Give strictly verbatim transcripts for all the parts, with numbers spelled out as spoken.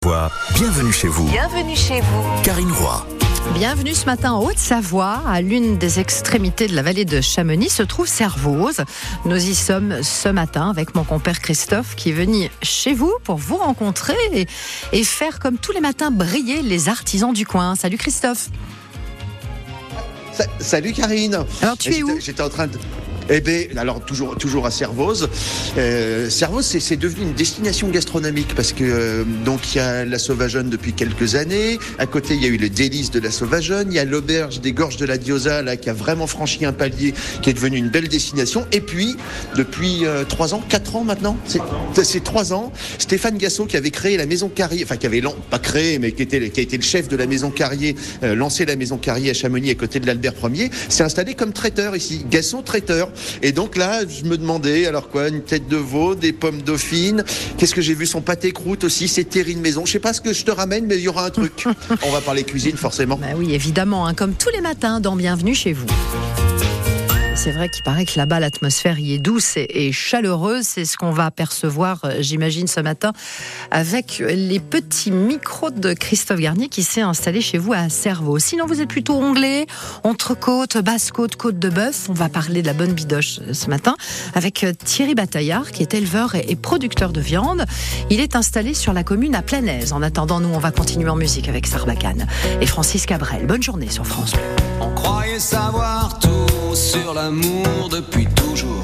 Haute-Savoie, bienvenue chez vous. Bienvenue chez vous. Karine Roy. Bienvenue ce matin en Haute-Savoie, à l'une des extrémités de la vallée de Chamonix se trouve Servoz. Nous y sommes ce matin avec mon compère Christophe qui est venu chez vous pour vous rencontrer et, et faire comme tous les matins briller les artisans du coin. Salut Christophe. Sa- Salut Karine. Alors tu es où ? J'étais, j'étais en train de... Eh bien, alors toujours, toujours à Servoz. Euh, Servoz, c'est, c'est devenu une destination gastronomique parce que euh, donc il y a la Sauvageonne depuis quelques années. À côté, il y a eu le délice de la Sauvageonne. Il y a l'auberge des Gorges de la Diosa là qui a vraiment franchi un palier, qui est devenu une belle destination. Et puis, depuis euh, trois ans, quatre ans maintenant, c'est, c'est trois ans. Stéphane Gassot qui avait créé la Maison Carrier, enfin qui avait pas créé, mais qui était, qui a été le chef de la Maison Carrier, euh, lancé la Maison Carrier à Chamonix à côté de l'Albert Ier, s'est installé comme traiteur ici. Gassot traiteur. Et donc là, je me demandais, alors quoi, une tête de veau, des pommes dauphines, qu'est-ce que j'ai vu, son pâté croûte aussi, ses terrines maison. Je sais pas ce que je te ramène, mais il y aura un truc. On va parler cuisine, forcément. Bah oui, évidemment, hein, comme tous les matins dans Bienvenue chez vous. C'est vrai qu'il paraît que là-bas, l'atmosphère y est douce et, et chaleureuse. C'est ce qu'on va percevoir, j'imagine, ce matin avec les petits micros de Christophe Garnier qui s'est installé chez vous à Servoz. Sinon, vous êtes plutôt onglet, entrecôte, basse-côte, côte de bœuf. On va parler de la bonne bidoche ce matin avec Thierry Bataillard qui est éleveur et, et producteur de viande. Il est installé sur la commune à Planaise. En attendant, nous, on va continuer en musique avec Sarbacane et Francis Cabrel. Bonne journée sur France Bleu. On croyait savoir tout sur l'amour depuis toujours.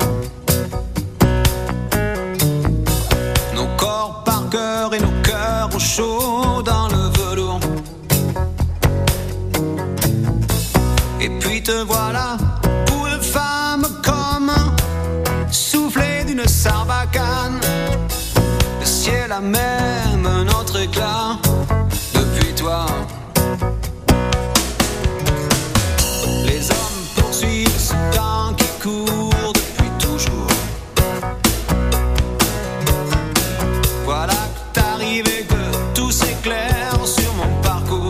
Nos corps par cœur et nos cœurs au chaud dans le velours. Et puis te voilà pour une femme comme soufflé d'une sarbacane. Le ciel a même un autre éclat depuis toi. Les hommes poursuivent ce temps qui court depuis toujours. Voilà que t'arrives et que tout s'éclaire sur mon parcours.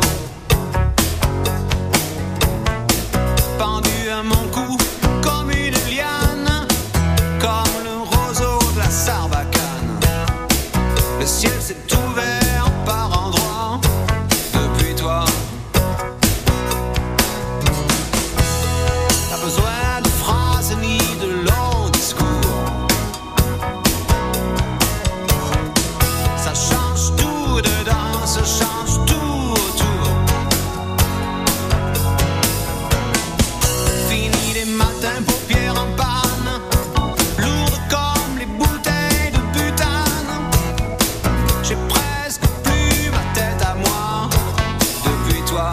Pendu à mon cou comme une liane, comme le roseau de la sarbacane. Le ciel s'est ouvert par endroits depuis toi. Besoin de phrases ni de longs discours. Ça change tout dedans, ça change tout autour. Fini les matins paupières en panne, lourdes comme les bouteilles de butane. J'ai presque plus ma tête à moi depuis toi.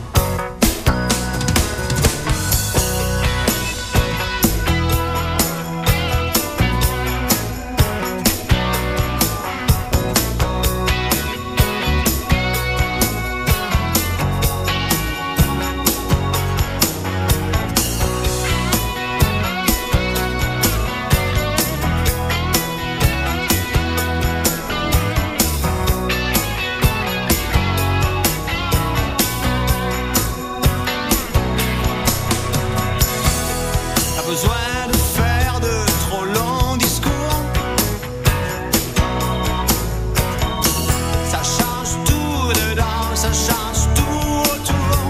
Besoin de faire de trop longs discours. Ça change tout dedans, ça change tout autour.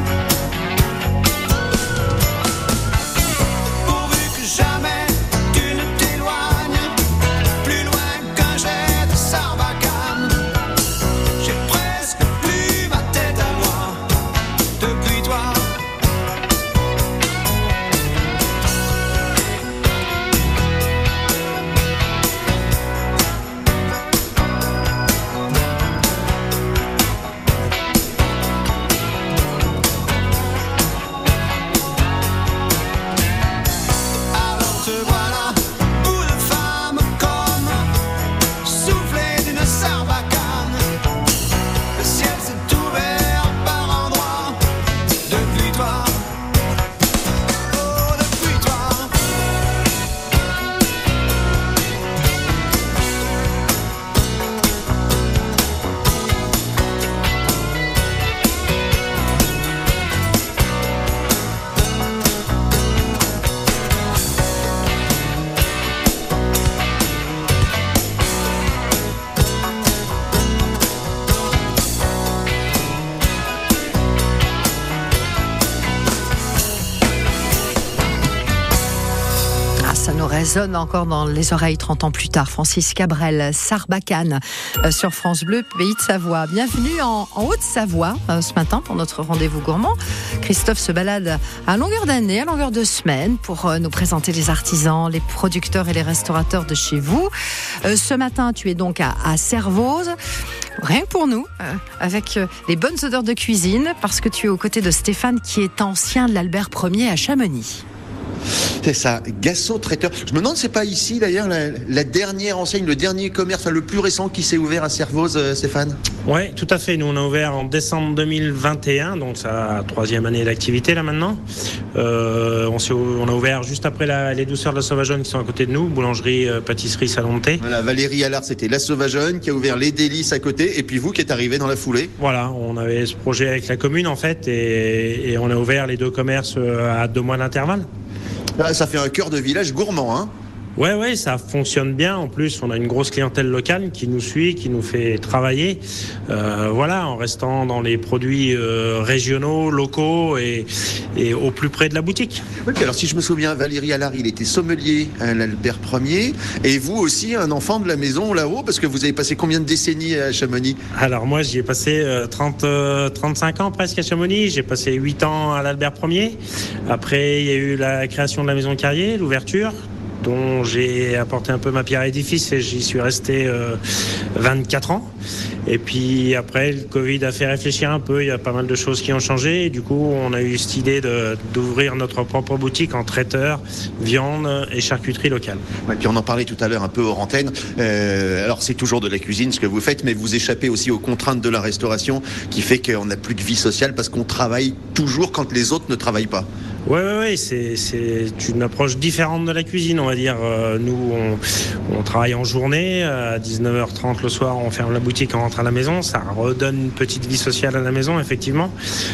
Pourvu que jamais tu ne t'éloignes plus loin qu'un jet de sarbacane. J'ai presque plus ma tête à moi depuis toi. résonne encore dans les oreilles trente ans plus tard. Francis Cabrel, Sarbacane euh, sur France Bleu, Pays de Savoie. Bienvenue en, en Haute-Savoie euh, ce matin pour notre rendez-vous gourmand. Christophe se balade à longueur d'année, à longueur de semaine pour euh, nous présenter les artisans, les producteurs et les restaurateurs de chez vous. Euh, ce matin, tu es donc à, à Servoz. Rien que pour nous, euh, avec euh, les bonnes odeurs de cuisine, parce que tu es aux côtés de Stéphane qui est ancien de l'Albert Ier à Chamonix. C'est ça, Gasso Traiteur. Je me demande, c'est pas ici d'ailleurs la, la dernière enseigne, le dernier commerce, enfin, le plus récent qui s'est ouvert à Servoz, euh, Stéphane? Oui, tout à fait. Nous, on a ouvert en décembre deux mille vingt et un, donc sa troisième année d'activité là maintenant. Euh, on, s'est, on a ouvert juste après la, les douceurs de la Sauvageonne qui sont à côté de nous, boulangerie, euh, pâtisserie, salon de thé. Voilà, Valérie Allard, c'était la Sauvageonne qui a ouvert les délices à côté, et puis vous qui êtes arrivé dans la foulée. Voilà, on avait ce projet avec la commune en fait, et, et on a ouvert les deux commerces à deux mois d'intervalle. Ah, ça fait un cœur de village gourmand, hein? Ouais, ouais, ça fonctionne bien. En plus, on a une grosse clientèle locale qui nous suit, qui nous fait travailler. Euh, voilà, en restant dans les produits euh, régionaux, locaux et, et au plus près de la boutique. Oui, alors si je me souviens, Valérie Allard, il était sommelier à l'Albert Ier, et vous aussi, un enfant de la maison là-haut, parce que vous avez passé combien de décennies à Chamonix? Alors moi, j'y ai passé euh, trente, euh, trente-cinq ans presque à Chamonix. J'ai passé huit ans à l'Albert Ier. Après, il y a eu la création de la Maison Carrier, l'ouverture, dont j'ai apporté un peu ma pierre à l'édifice et j'y suis resté euh, vingt-quatre ans. Et puis après, le Covid a fait réfléchir un peu, il y a pas mal de choses qui ont changé. Et du coup, on a eu cette idée de, d'ouvrir notre propre boutique en traiteur, viande et charcuterie locale. Ouais, puis on en parlait tout à l'heure un peu hors antenne. Euh, alors c'est toujours de la cuisine ce que vous faites, mais vous échappez aussi aux contraintes de la restauration qui fait qu'on n'a plus de vie sociale parce qu'on travaille toujours quand les autres ne travaillent pas. Oui, oui, oui, c'est, c'est une approche différente de la cuisine, on va dire. Euh, nous, on, on travaille en journée, à dix-neuf heures trente le soir, on ferme la boutique, on rentre à la maison. Ça redonne une petite vie sociale à la maison, effectivement.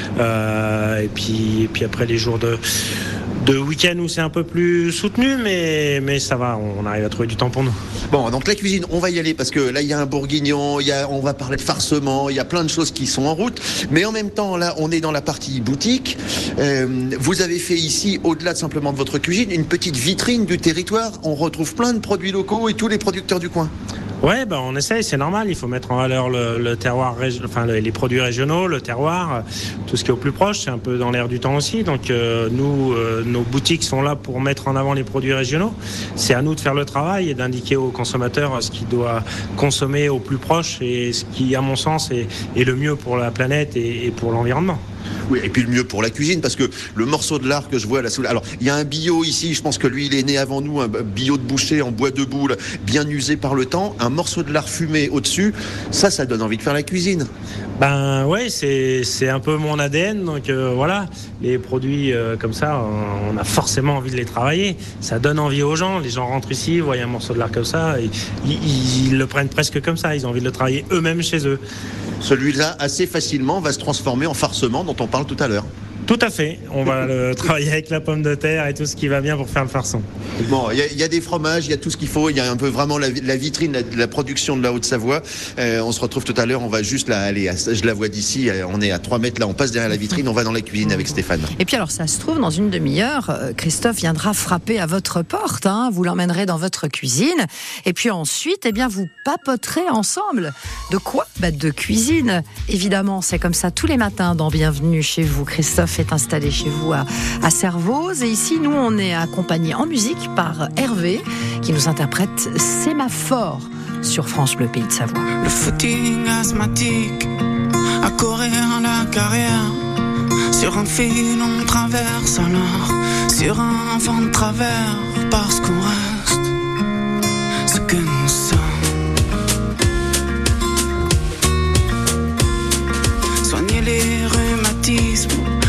Euh, et puis, et puis après, les jours de, de week-end où c'est un peu plus soutenu, mais, mais ça va, on arrive à trouver du temps pour nous. Bon, donc la cuisine, on va y aller parce que là, il y a un bourguignon, il y a, on va parler de farcement, il y a plein de choses qui sont en route. Mais en même temps, là, on est dans la partie boutique. Euh, vous avez fait ici, au-delà de simplement de votre cuisine, une petite vitrine du territoire. On retrouve plein de produits locaux et tous les producteurs du coin. Ouais, ben on essaye, c'est normal. Il faut mettre en valeur le, le terroir, enfin le, les produits régionaux, le terroir, tout ce qui est au plus proche. C'est un peu dans l'air du temps aussi. Donc euh, nous, euh, nos boutiques sont là pour mettre en avant les produits régionaux. C'est à nous de faire le travail et d'indiquer aux consommateurs ce qu'il doit consommer au plus proche et ce qui, à mon sens, est, est le mieux pour la planète et, et pour l'environnement. Oui, et puis le mieux pour la cuisine, parce que le morceau de lard que je vois à la soule... Alors, il y a un bio ici, je pense que lui, il est né avant nous, un bio de boucher en bois de boule, bien usé par le temps, un morceau de lard fumé au-dessus, ça, ça donne envie de faire la cuisine. Ben ouais, c'est, c'est un peu mon A D N, donc euh, voilà, les produits euh, comme ça, on a forcément envie de les travailler, ça donne envie aux gens, les gens rentrent ici, voient un morceau de lard comme ça, et, ils, ils le prennent presque comme ça, ils ont envie de le travailler eux-mêmes chez eux. Celui-là, assez facilement, va se transformer en farcement dont on parle tout à l'heure. Tout à fait. On va le travailler avec la pomme de terre et tout ce qui va bien pour faire le farçon. Bon, il y, y a des fromages, il y a tout ce qu'il faut. Il y a un peu vraiment la, la vitrine, la, la production de la Haute-Savoie. Euh, on se retrouve tout à l'heure. On va juste là aller. À, je la vois d'ici. On est à trois mètres là. On passe derrière la vitrine. On va dans la cuisine avec Stéphane. Et puis alors, ça se trouve, dans une demi-heure, Christophe viendra frapper à votre porte. Hein, vous l'emmènerez dans votre cuisine. Et puis ensuite, eh bien, vous papoterez ensemble. De quoi ? Bah, de cuisine. Évidemment, c'est comme ça tous les matins dans Bienvenue chez vous. Christophe est installé chez vous à, à Servoz. Et ici, nous, on est accompagnés en musique par Hervé, qui nous interprète Sémaphore sur France Bleu, Pays de Savoie. Le footing asthmatique, à courir la carrière. Sur un fil, on traverse alors. Sur un vent de travers, parce qu'on reste ce que nous sommes. Soigner les rhumatismes,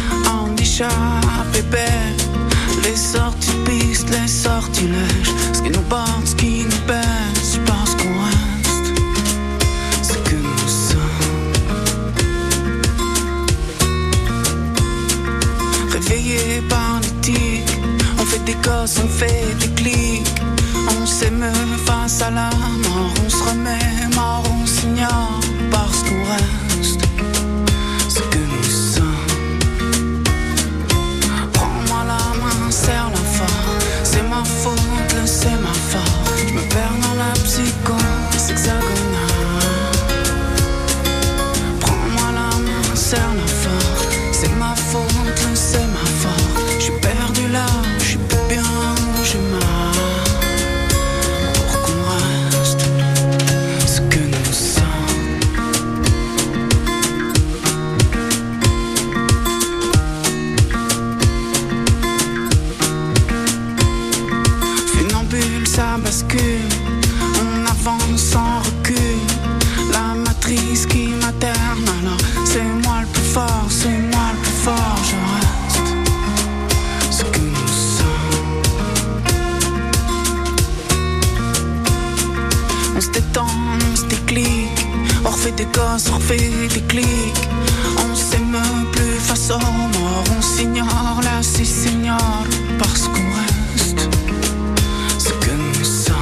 bébé, les sorties pistes, les sortilèges, ce qui nous porte, ce qui nous baisse, parce qu'on reste ce que nous sommes. Réveillés par l'éthique, on fait des gosses, on fait des clics, on s'émeut face à la mort, on se remet mort, on s'ignore, parce qu'on reste ce que nous sommes. Serre la fort, c'est ma faute, le serre-la fort. C'est ma faute, c'est ma faute. Je suis perdu là, je suis plus bien où je m'arrête. Pour qu'on reste ce que nous sommes. Funambule, ça bascule. On avance sans recul. La matrice qui materne, alors c'est moi le plus fort, c'est moi le plus fort, je reste ce que nous sommes. On se détend, on se déclic, on refait des gosses, on refait des clics. On s'aime plus face aux morts, on s'ignore, là c'est senior, parce qu'on reste ce que nous sommes.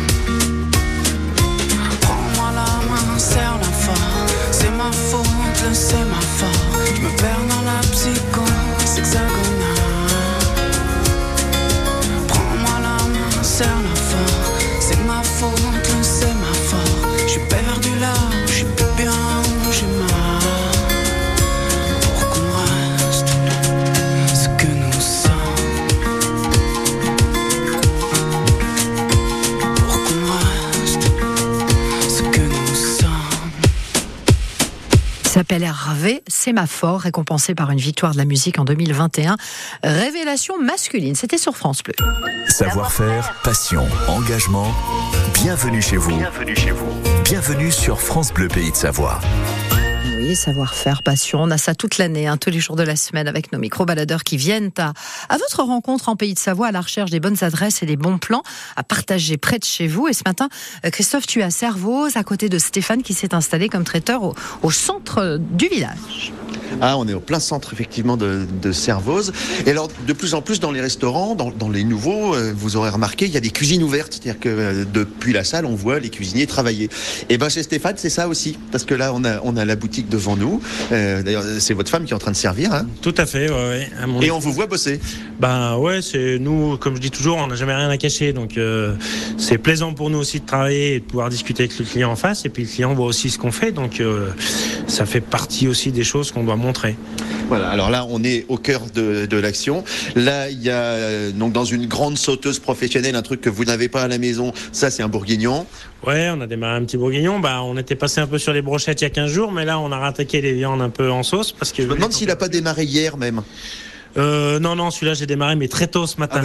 Prends-moi la main, serre-la fort, c'est ma faute, c'est ma faute. Je me perds dans la psychose hexagonale. Prends-moi la main, serre-la fort, c'est ma faute, c'est ma faute. Je suis perdu là, je suis plus bien où je m'arrête. Pour qu'on reste ce que nous sommes. Pour qu'on reste ce que nous sommes. Il s'appelle Hervé Sémaphore, récompensé par une victoire de la musique en deux mille vingt et un. Révélation masculine, c'était sur France Bleu. Savoir-faire, passion, engagement. Bienvenue chez vous. Bienvenue chez vous. Bienvenue sur France Bleu Pays de Savoie. Oui, savoir-faire, passion, on a ça toute l'année, hein, tous les jours de la semaine avec nos micro-baladeurs qui viennent à, à votre rencontre en Pays de Savoie à la recherche des bonnes adresses et des bons plans à partager près de chez vous. Et ce matin, Christophe, tu es à Servoz, à côté de Stéphane qui s'est installé comme traiteur au, au centre du village. Ah, on est au plein centre effectivement de, de Servoz. Et alors, de plus en plus dans les restaurants, dans, dans les nouveaux, euh, vous aurez remarqué, il y a des cuisines ouvertes. C'est-à-dire que euh, depuis la salle, on voit les cuisiniers travailler. Et ben chez Stéphane, c'est ça aussi, parce que là, on a on a la boutique devant nous. Euh, d'ailleurs, c'est votre femme qui est en train de servir. Hein. Tout à fait, ouais, ouais. À mon... Et on vous voit bosser. Ben ouais, c'est nous, comme je dis toujours, on n'a jamais rien à cacher. Donc euh, c'est plaisant pour nous aussi de travailler et de pouvoir discuter avec le client en face. Et puis le client voit aussi ce qu'on fait. Donc euh, ça fait partie aussi des choses qu'on doit montrer. Voilà, alors là, on est au cœur de, de l'action. Là, il y a euh, donc dans une grande sauteuse professionnelle, un truc que vous n'avez pas à la maison. Ça, c'est un bourguignon. Ouais, on a démarré un petit bourguignon. Bah, on était passé un peu sur les brochettes il y a quinze jours, mais là, on a rattaqué les viandes un peu en sauce parce que. Je me demande s'il n'a pas démarré hier même. Euh, non, non, celui-là, j'ai démarré, mais très tôt ce matin.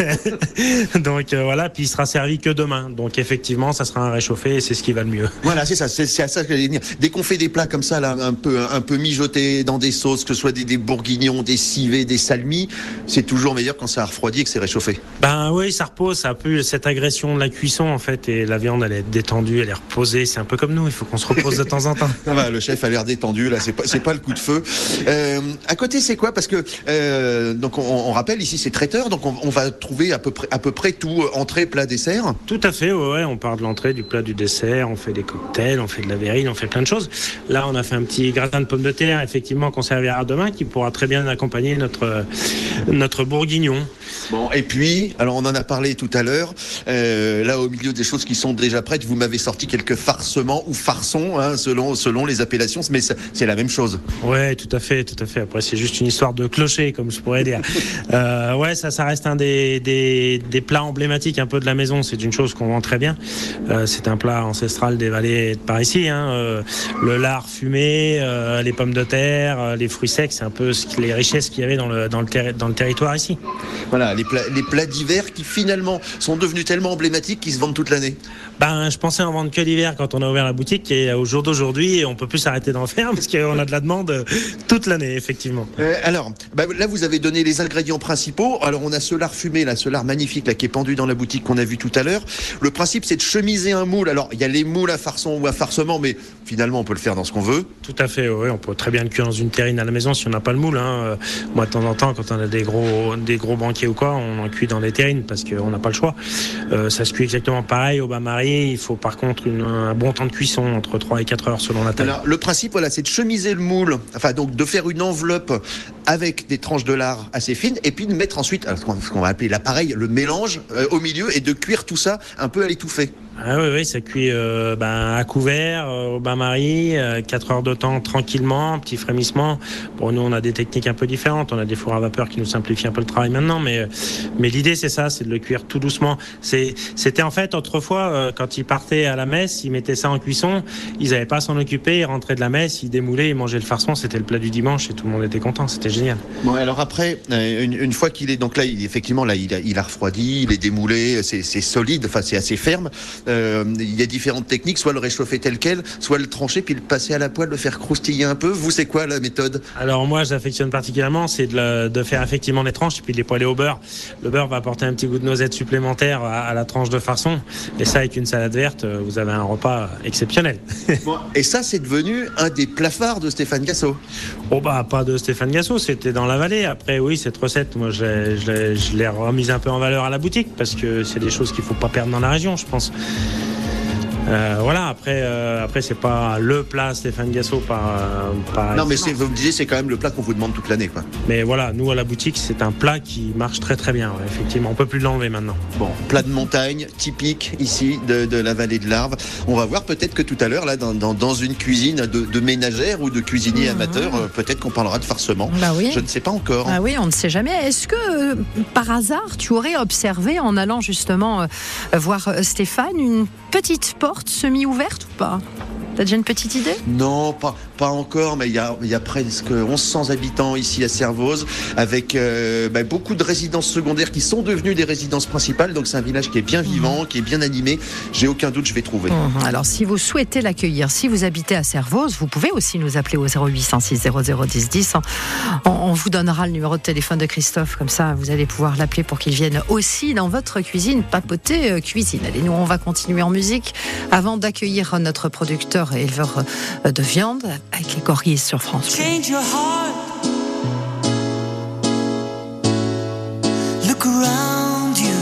Ah, donc euh, voilà, puis il sera servi que demain. Donc effectivement, ça sera un réchauffé et c'est ce qui va le mieux. Voilà, c'est ça, c'est, c'est à ça que j'allais venir. Dès qu'on fait des plats comme ça, là, un peu, un peu mijotés dans des sauces, que ce soit des, des bourguignons, des civets, des salmis, c'est toujours meilleur quand ça a refroidi et que c'est réchauffé. Ben oui, ça repose, ça a plus cette agression de la cuisson en fait, et la viande elle est détendue, elle est reposée. C'est un peu comme nous, il faut qu'on se repose de temps en temps. Ça va, le chef a l'air détendu, là, c'est pas, c'est pas le coup de feu. Euh, à côté, c'est quoi? Parce que euh, donc on, on rappelle ici c'est traiteur, donc on, on va trouver à peu près à peu près tout, entrée, plat, dessert. Tout à fait, ouais, ouais, on part de l'entrée, du plat, du dessert, on fait des cocktails, on fait de la verrine, on fait plein de choses. Là, on a fait un petit gratin de pommes de terre, effectivement, qu'on servira demain, qui pourra très bien accompagner notre notre bourguignon. Bon, et puis, alors on en a parlé tout à l'heure. Euh, là, au milieu des choses qui sont déjà prêtes, vous m'avez sorti quelques farcements ou farçons, hein, selon selon les appellations, mais c'est, c'est la même chose. Ouais, tout à fait, tout à fait. Après, c'est juste une histoire de clocher, comme je pourrais dire. euh, ouais, ça, ça reste un des, des des plats emblématiques un peu de la maison. C'est une chose qu'on vend très bien. Euh, c'est un plat ancestral des vallées de par ici. Hein. Euh, le lard fumé, euh, les pommes de terre, euh, les fruits secs, c'est un peu ce, les richesses qu'il y avait dans le dans le, terri- dans le territoire ici. Voilà, les plats, les plats d'hiver qui finalement sont devenus tellement emblématiques qu'ils se vendent toute l'année. Ben, je pensais en vendre que l'hiver quand on a ouvert la boutique, et au jour d'aujourd'hui, on peut plus s'arrêter d'en faire parce qu'on a de la demande toute l'année, effectivement. Euh, alors, bah, là, vous avez donné les ingrédients principaux. Alors, on a ce lard fumé, là, ce lard magnifique, là, qui est pendu dans la boutique qu'on a vu tout à l'heure. Le principe, c'est de chemiser un moule. Alors, il y a les moules à farçon ou à farcement, mais finalement, on peut le faire dans ce qu'on veut. Tout à fait, oui. On peut très bien le cuire dans une terrine à la maison si on n'a pas le moule. Hein. Moi, de temps en temps, quand on a des gros, des gros banquets ou quoi, on en cuit dans les terrines parce qu'on n'a pas le choix. Euh, ça se cuit exactement pareil au bain-marie. Il faut par contre une, un bon temps de cuisson, entre trois et quatre heures selon la taille. Alors, le principe, voilà, c'est de chemiser le moule, enfin, donc de faire une enveloppe avec des tranches de lard assez fines, et puis de mettre ensuite, alors, ce qu'on va appeler l'appareil, le mélange euh, au milieu, et de cuire tout ça un peu à l'étouffée. Ah oui, oui, ça cuit euh, ben, à couvert, euh, au bain-marie, euh, quatre heures de temps tranquillement, petit frémissement. Bon, nous, on a des techniques un peu différentes. On a des fours à vapeur qui nous simplifient un peu le travail maintenant, mais, mais l'idée, c'est ça, c'est de le cuire tout doucement. C'est, c'était en fait, autrefois, euh, quand ils partaient à la messe, ils mettaient ça en cuisson, ils n'avaient pas à s'en occuper, ils rentraient de la messe, ils démoulaient, ils mangeaient le farçon, c'était le plat du dimanche et tout le monde était content, c'était génial. Bon, alors après, une, une fois qu'il est, donc là, il, effectivement, là, il a, il a refroidi, il est démoulé, c'est, c'est solide, enfin, c'est assez ferme. Euh, il y a différentes techniques, soit le réchauffer tel quel, soit le trancher, puis le passer à la poêle, le faire croustiller un peu. Vous, c'est quoi la méthode? Alors moi, j'affectionne particulièrement, c'est de, la, de faire effectivement les tranches, puis de les poêler au beurre. Le beurre va apporter un petit goût de noisette supplémentaire à, à la tranche de farçon. Et ça, avec une salade verte, vous avez un repas exceptionnel. Bon, et ça, c'est devenu un des plats phares de Stéphane Gassot. Oh bah, pas de Stéphane Gassot, c'était dans la vallée. Après, oui, cette recette, moi, je l'ai, je l'ai, je l'ai remise un peu en valeur à la boutique, parce que c'est des choses qu'il faut pas perdre dans la région, je pense. Euh, voilà, après, euh, après c'est pas le plat Stéphane Gassot par, par non, mais c'est, vous me disiez, c'est quand même le plat qu'on vous demande toute l'année, quoi. Mais voilà, nous à la boutique, c'est un plat qui marche très très bien. Ouais, effectivement, on peut plus l'enlever maintenant. Bon, plat de montagne typique ici de, de la vallée de l'Arve. On va voir peut-être que tout à l'heure, là, dans, dans, dans une cuisine de, de ménagère ou de cuisinier mmh. amateur, euh, peut-être qu'on parlera de farcement. Bah oui. Je ne sais pas encore. Ah oui, on ne sait jamais. Est-ce que euh, par hasard, tu aurais observé en allant justement euh, voir euh, Stéphane une petite porte semi-ouverte ou pas? T'as déjà une petite idée? Non, pas, pas encore, mais il y a, il y a presque mille cents habitants ici à Servoz, avec euh, bah, beaucoup de résidences secondaires qui sont devenues des résidences principales. Donc c'est un village qui est bien vivant, mmh. qui est bien animé. J'ai aucun doute, je vais trouver. Mmh. Alors si vous souhaitez l'accueillir, si vous habitez à Servoz, vous pouvez aussi nous appeler au zéro huit cent six zéro zéro dix dix. On, on vous donnera le numéro de téléphone de Christophe, comme ça vous allez pouvoir l'appeler pour qu'il vienne aussi dans votre cuisine, papoter euh, cuisine. Allez, nous on va continuer en musique avant d'accueillir notre producteur et éleveur de viande avec les Corgis sur France Bleu. Change your heart. Look around you.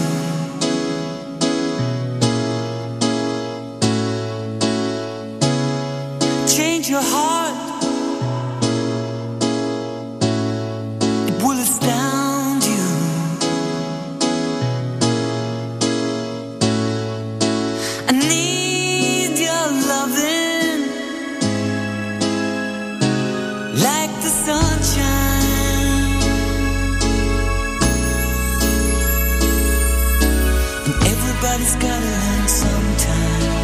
Change your heart. It will astound you. I need your loving. Like the sunshine, and everybody's gotta learn sometime.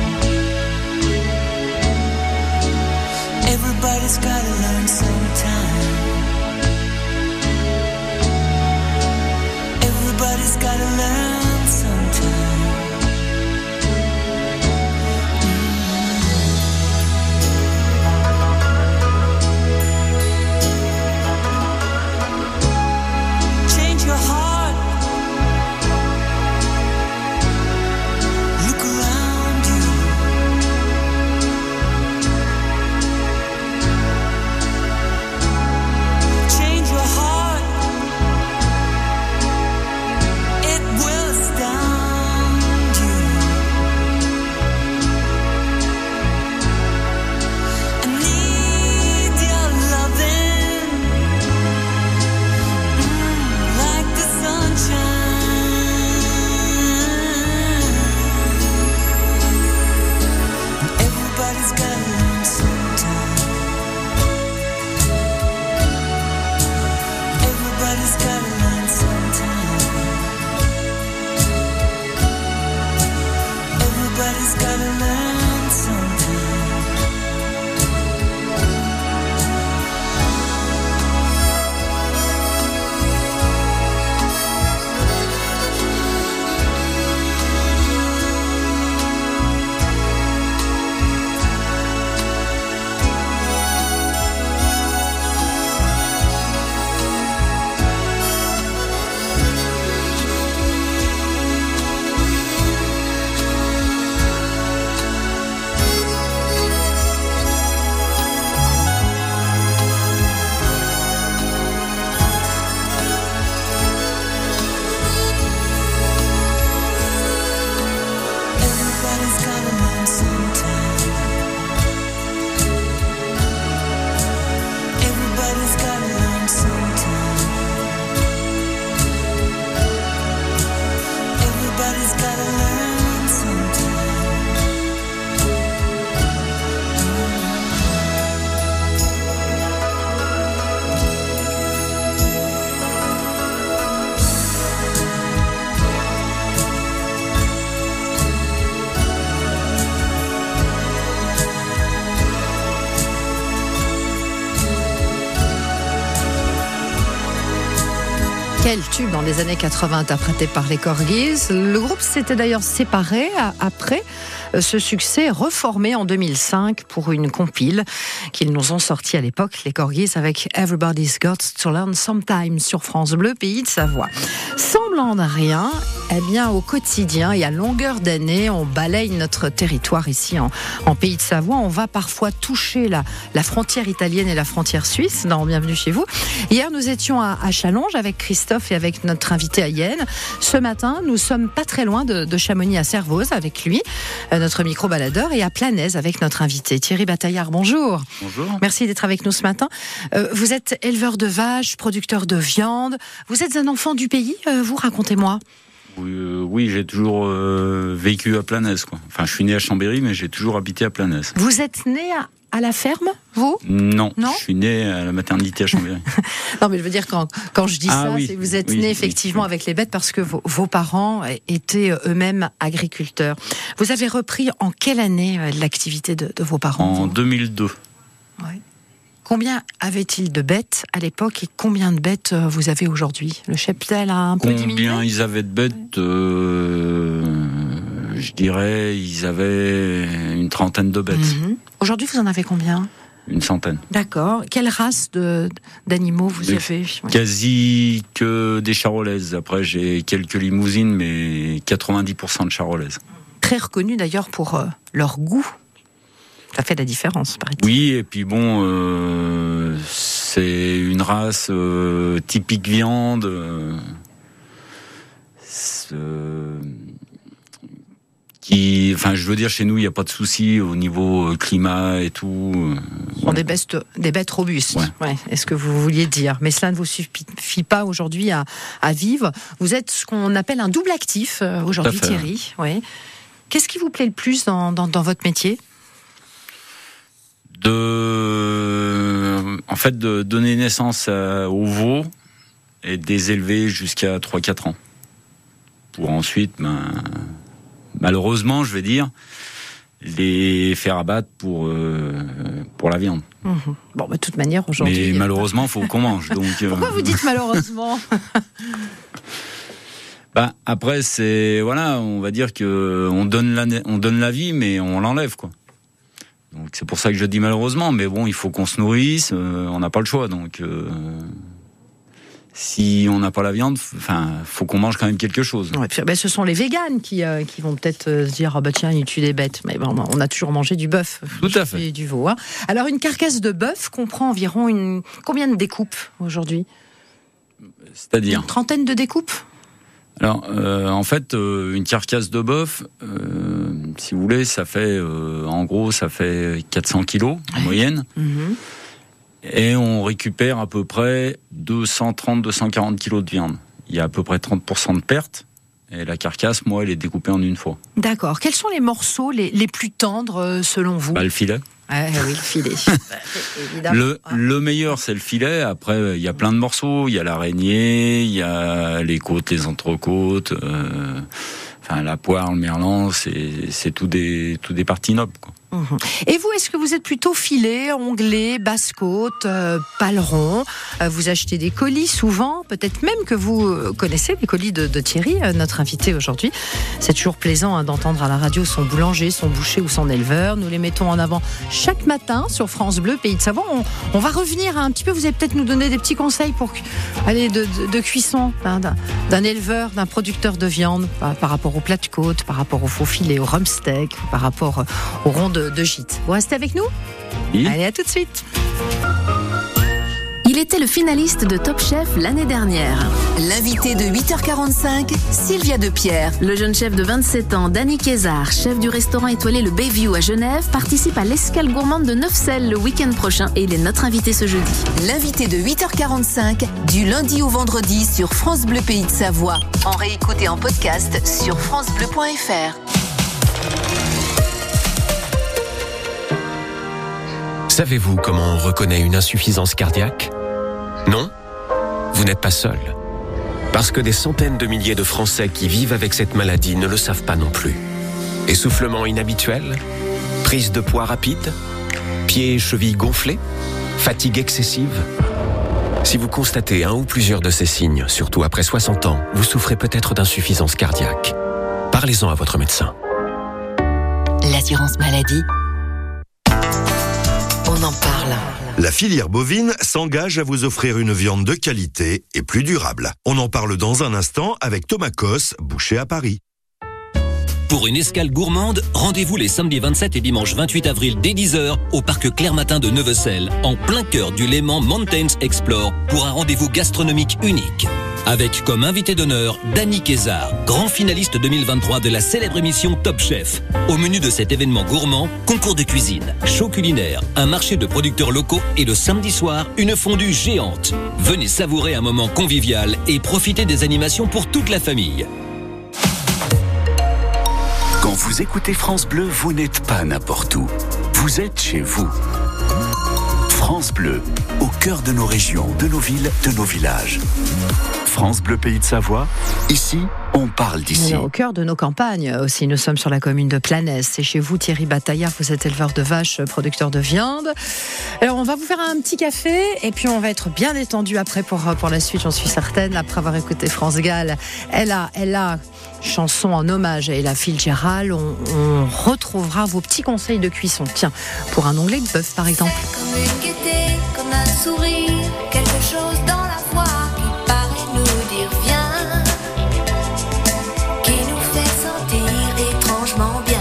Everybody's gotta learn sometime. Everybody's gotta learn sometime. Quel tube dans les années quatre-vingts interprété par les Corgis. Le groupe s'était d'ailleurs séparé après ce succès, reformé en deux mille cinq pour une compile qu'ils nous ont sorti à l'époque, les Corgis, avec Everybody's Got to Learn Sometime sur France Bleu, pays de Savoie. Semblant de rien, eh bien, au quotidien et à longueur d'année, on balaye notre territoire ici en, en pays de Savoie. On va parfois toucher la, la frontière italienne et la frontière suisse. Non, bienvenue chez vous. Hier, nous étions à, à Challonges avec Christophe et avec notre invité Ayenne. Ce matin, nous sommes pas très loin de, de Chamonix à Servoz avec lui, euh, notre micro-baladeur, et à Planaise avec notre invité Thierry Bataillard. Bonjour. Bonjour. Merci d'être avec nous ce matin. Euh, vous êtes éleveur de vaches, producteur de viande. Vous êtes un enfant du pays, euh, vous, racontez-moi. Oui, euh, oui, j'ai toujours euh, vécu à Planaise, quoi. Enfin, je suis né à Chambéry, mais j'ai toujours habité à Planaise. Vous êtes né à, à la ferme, vous ? Non, non, je suis né à la maternité à Chambéry. Non, mais je veux dire, quand, quand je dis ah, ça, oui, c'est que vous êtes oui, né oui, effectivement oui. avec les bêtes parce que vos, vos parents étaient eux-mêmes agriculteurs. Vous avez repris en quelle année l'activité de, de vos parents ? En vous deux mille deux. Ouais. Combien avait-il de bêtes à l'époque et combien de bêtes vous avez aujourd'hui ? Le cheptel a un peu Combien diminué ? Combien ils avaient de bêtes euh, Je dirais, ils avaient une trentaine de bêtes. Mmh. Aujourd'hui, vous en avez combien ? Une centaine. D'accord. Quelle race de, d'animaux vous mais avez ? Quasi que des charolaises. Après, j'ai quelques limousines, mais quatre-vingt-dix pour cent de charolaises. Très reconnues d'ailleurs pour euh, leur goût. Ça fait la différence, paraît-il. Oui, et puis bon, euh, c'est une race euh, typique viande. Euh, qui, enfin, je veux dire, chez nous, il n'y a pas de souci au niveau euh, climat et tout. Ce sont des bêtes, des bêtes robustes, ouais. Ouais, est-ce que vous vouliez dire. Mais cela ne vous suffit pas aujourd'hui à, à vivre. Vous êtes ce qu'on appelle un double actif euh, aujourd'hui, Thierry. Ouais. Qu'est-ce qui vous plaît le plus dans, dans, dans votre métier ? De, en fait, de donner naissance à, aux veaux et de les élever jusqu'à trois quatre ans. Pour ensuite, ben, malheureusement, je vais dire, les faire abattre pour, euh, pour la viande. Mmh. Bon, de toute manière, aujourd'hui... Mais malheureusement, il faut qu'on mange. Donc, pourquoi euh... vous dites malheureusement ? Ben, après, c'est, voilà, on va dire que on donne la, on donne la vie, mais on l'enlève, quoi. Donc c'est pour ça que je dis malheureusement, mais bon, il faut qu'on se nourrisse, euh, on n'a pas le choix. Donc euh, si on n'a pas la viande, enfin, faut qu'on mange quand même quelque chose. Ouais, puis, ben, ce sont les véganes qui, euh, qui vont peut-être euh, se dire, ah bah tiens, ils tuent des bêtes. Mais bon, on a toujours mangé du bœuf. Tout à fait. Et du veau. Hein. Alors une carcasse de bœuf comprend environ une combien de découpes aujourd'hui ? C'est-à-dire une trentaine de découpes ? Alors, euh, en fait, euh, une carcasse de bœuf, euh, si vous voulez, ça fait, euh, en gros, ça fait quatre cents kilos en moyenne. Mmh. Et on récupère à peu près deux cent trente à deux cent quarante kilos de viande. Il y a à peu près trente pour cent de perte. Et la carcasse, moi, elle est découpée en une fois. D'accord. Quels sont les morceaux les, les plus tendres, selon vous ? Bah, le filet. Ah, oui, le filet. le, le meilleur, c'est le filet. Après, il y a plein de morceaux. Il y a l'araignée, il y a les côtes, les entrecôtes, euh, enfin la poire, le merlan. C'est, c'est tout des, tout des parties nobles, quoi. Et vous, est-ce que vous êtes plutôt filet, onglet, basse-côte, euh, paleron ? euh, Vous achetez des colis souvent, peut-être même que vous connaissez les colis de, de Thierry, euh, notre invité aujourd'hui. C'est toujours plaisant hein, d'entendre à la radio son boulanger, son boucher ou son éleveur. Nous les mettons en avant chaque matin sur France Bleu, Pays de Savoie. On, on va revenir un petit peu, vous allez peut-être nous donner des petits conseils pour aller de, de, de cuisson hein, d'un, d'un éleveur, d'un producteur de viande, par, par rapport au plat de côte, par rapport au faux filet, au rump steak, par rapport au rond de de gîte. Vous restez avec nous ? Oui. Allez, à tout de suite. Il était le finaliste de Top Chef l'année dernière. L'invité de huit heures quarante-cinq, Sylvia Depierre. Le jeune chef de vingt-sept ans, Danny Kézard, chef du restaurant étoilé le Bayview à Genève, participe à l'escale gourmande de Neufcelles le week-end prochain et il est notre invité ce jeudi. L'invité de huit heures quarante-cinq, du lundi au vendredi sur France Bleu Pays de Savoie. En réécoute et en podcast sur francebleu point f r. Savez-vous comment on reconnaît une insuffisance cardiaque ? Non ? Vous n'êtes pas seul. Parce que des centaines de milliers de Français qui vivent avec cette maladie ne le savent pas non plus. Essoufflement inhabituel ? Prise de poids rapide ? Pieds et chevilles gonflés ? Fatigue excessive ? Si vous constatez un ou plusieurs de ces signes, surtout après soixante ans, vous souffrez peut-être d'insuffisance cardiaque. Parlez-en à votre médecin. L'assurance maladie, on en parle. La filière bovine s'engage à vous offrir une viande de qualité et plus durable. On en parle dans un instant avec Thomas Cos, boucher à Paris. Pour une escale gourmande, rendez-vous les samedis vingt-sept et dimanche vingt-huit avril dès dix heures au parc Claire-Matin de Neuvecelle, en plein cœur du Léman Mountains Explore, pour un rendez-vous gastronomique unique. Avec comme invité d'honneur Danny Kézard, grand finaliste deux mille vingt-trois de la célèbre émission Top Chef. Au menu de cet événement gourmand, concours de cuisine, show culinaire, un marché de producteurs locaux et le samedi soir, une fondue géante. Venez savourer un moment convivial et profiter des animations pour toute la famille. Quand vous écoutez France Bleu, vous n'êtes pas n'importe où. Vous êtes chez vous. France Bleu, au cœur de nos régions, de nos villes, de nos villages. France Bleu Pays de Savoie, ici, on parle d'ici. Au cœur de nos campagnes aussi, nous sommes sur la commune de Planès. C'est chez vous Thierry Bataillard, vous êtes éleveur de vaches, producteur de viande. Alors on va vous faire un petit café et puis on va être bien détendu après pour, pour la suite, j'en suis certaine, après avoir écouté France Gall. Elle a, elle a chanson en hommage à Ella Fitzgerald. On, on retrouvera vos petits conseils de cuisson. Tiens, pour un onglet de bœuf par exemple. Comme une gaieté, comme un sourire, quelque chose dans la voix qui paraît nous dire viens, qui nous fait sentir étrangement bien.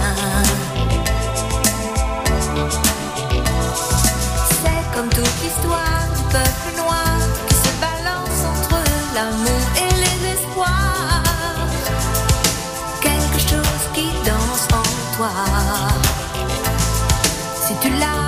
C'est comme toute l'histoire du peuple noir qui se balance entre l'amour et les espoirs. Quelque chose qui danse en toi. Si tu l'as,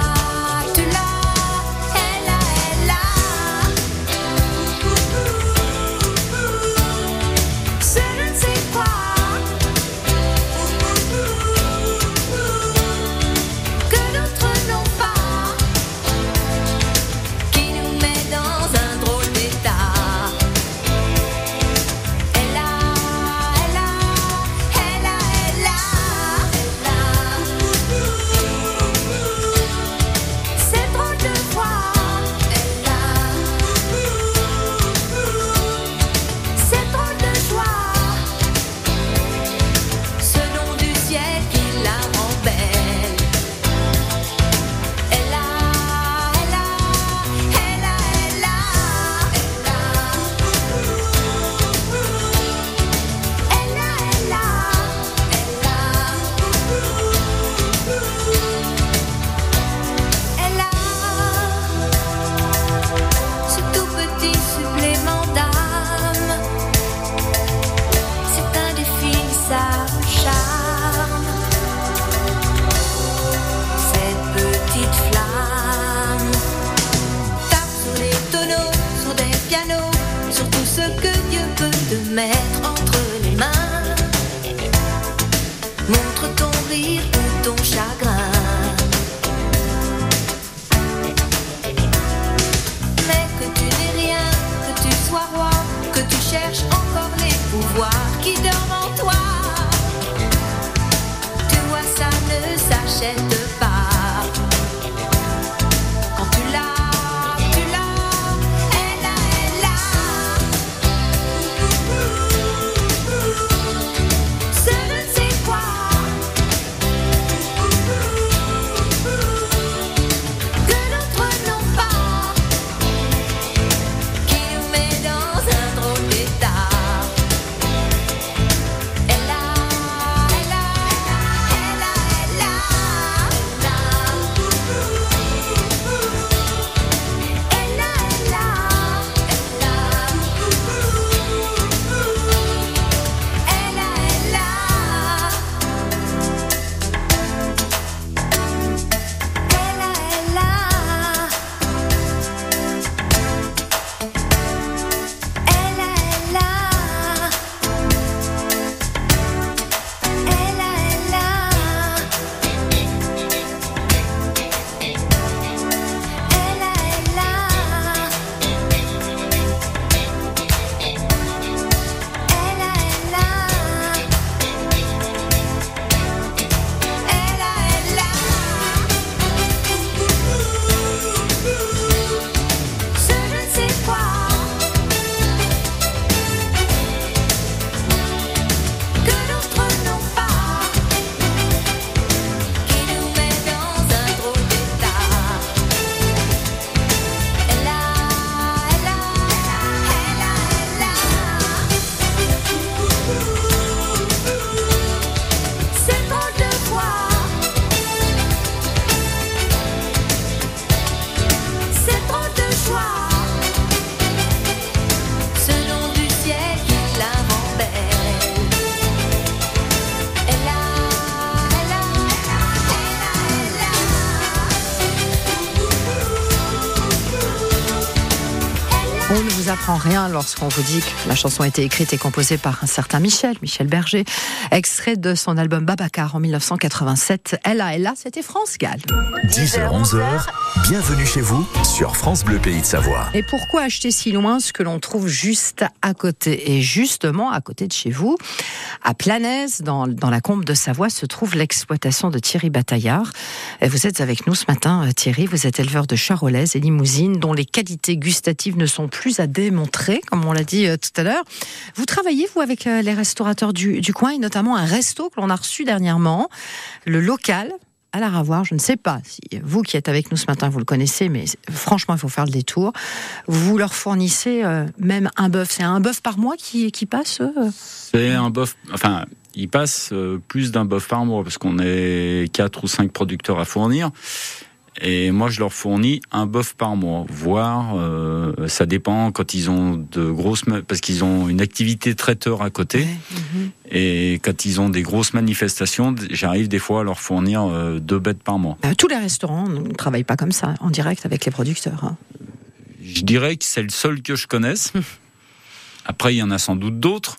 soir. Ce nom du ciel qui l'invente belle. Elle a, elle a, elle a, elle a, elle a. On ne vous apprend rien lorsqu'on vous dit que la chanson a été écrite et composée par un certain Michel, Michel Berger, extrait de son album Babacar en mille neuf cent quatre-vingt-sept. Elle a, elle a, c'était France Gall. dix heures, onze heures, bienvenue chez vous sur France Bleu Pays de Savoie. Et pourquoi acheter si loin ce que l'on trouve juste à côté? Et justement, à côté de chez vous, à Planaise, dans, dans la Combe de Savoie, se trouve l'exploitation de Thierry Bataillard. Et vous êtes avec nous ce matin, Thierry. Vous êtes éleveur de charolaises et limousines dont les qualités gustatives ne sont plus à démontrer, comme on l'a dit euh, tout à l'heure. Vous travaillez, vous, avec euh, les restaurateurs du, du coin, et notamment un resto que l'on a reçu dernièrement, le local à la Ravoir. Je ne sais pas si vous qui êtes avec nous ce matin, vous le connaissez, mais franchement, il faut faire le détour. Vous leur fournissez euh, même un bœuf. C'est un bœuf par mois qui, qui passe euh... C'est un bœuf... Enfin, il passe euh, plus d'un bœuf par mois, parce qu'on est quatre ou cinq producteurs à fournir. Et moi, je leur fournis un bœuf par mois, voire euh, ça dépend quand ils ont de grosses... Parce qu'ils ont une activité traiteur à côté. Ouais, mmh. Et quand ils ont des grosses manifestations, j'arrive des fois à leur fournir euh, deux bêtes par mois. Euh, tous les restaurants ne travaillent pas comme ça, en direct avec les producteurs. Hein. Je dirais que c'est le seul que je connaisse. Après, il y en a sans doute d'autres.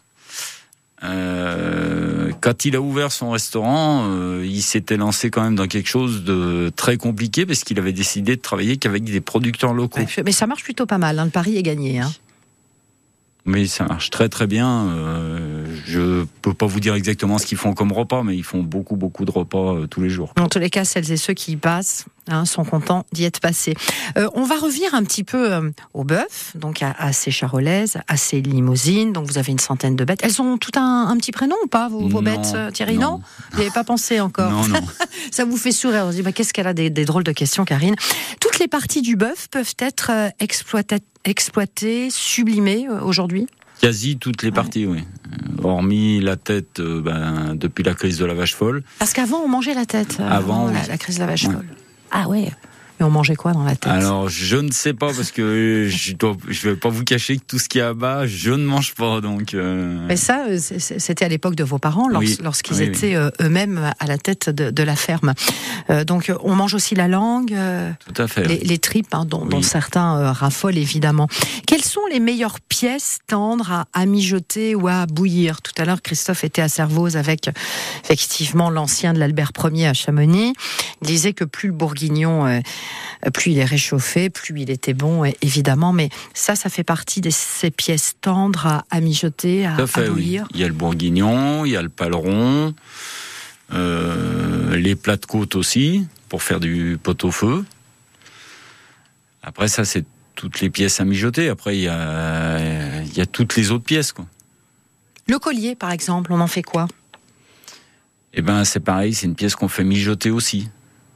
Euh, quand il a ouvert son restaurant, euh, il s'était lancé quand même dans quelque chose de très compliqué parce qu'il avait décidé de travailler qu'avec des producteurs locaux. Ouais, mais ça marche plutôt pas mal, hein, le pari est gagné. Hein. Mais ça marche très très bien. Euh, je peux pas vous dire exactement ce qu'ils font comme repas, mais ils font beaucoup beaucoup de repas euh, tous les jours. En tous les cas, celles et ceux qui y passent hein, sont contents d'y être passés. Euh, on va revenir un petit peu euh, au bœuf, donc à, à ces charolaises, à ces limousines. Donc vous avez une centaine de bêtes. Elles ont tout un, un petit prénom ou pas, vos, vos non, bêtes, Thierry? Non, non Vous n'y avez pas pensé encore? Non, non. Ça vous fait sourire. On se dit, bah, qu'est-ce qu'elle a des, des drôles de questions, Karine. Toutes les parties du bœuf peuvent être euh, exploitées, exploitées, sublimées euh, aujourd'hui? Quasi toutes les parties, oui. Hormis la tête, euh, ben, depuis la crise de la vache folle. Parce qu'avant, on mangeait la tête. Euh, avant, la, oui. la crise de la vache ouais. folle. Ah ouais. Mais on mangeait quoi dans la tête? Alors, je ne sais pas, parce que je dois, je vais pas vous cacher que tout ce qui est à bas, je ne mange pas, donc... Euh... Mais ça, c'était à l'époque de vos parents, lors, oui. lorsqu'ils oui, étaient oui. eux-mêmes à la tête de, de la ferme. Euh, donc, on mange aussi la langue, euh, tout à fait, les, oui. les tripes, hein, dont, oui. dont certains euh, raffolent, évidemment. Quelles sont les meilleures pièces tendres à, à mijoter ou à bouillir? Tout à l'heure, Christophe était à Servoz avec, effectivement, l'ancien de l'Albert Ier à Chamonix. Il disait que plus le bourguignon, euh, plus il est réchauffé, plus il était bon, évidemment, mais ça, ça fait partie de ces pièces tendres à, à mijoter, à, fait, à bouillir. Oui. Il y a le bourguignon, il y a le paleron, euh, les plats de côte aussi, pour faire du pot-au-feu. Après, ça, c'est toutes les pièces à mijoter. Après, il y a, il y a toutes les autres pièces, quoi. Le collier, par exemple, on en fait quoi? Eh ben, c'est pareil, c'est une pièce qu'on fait mijoter aussi.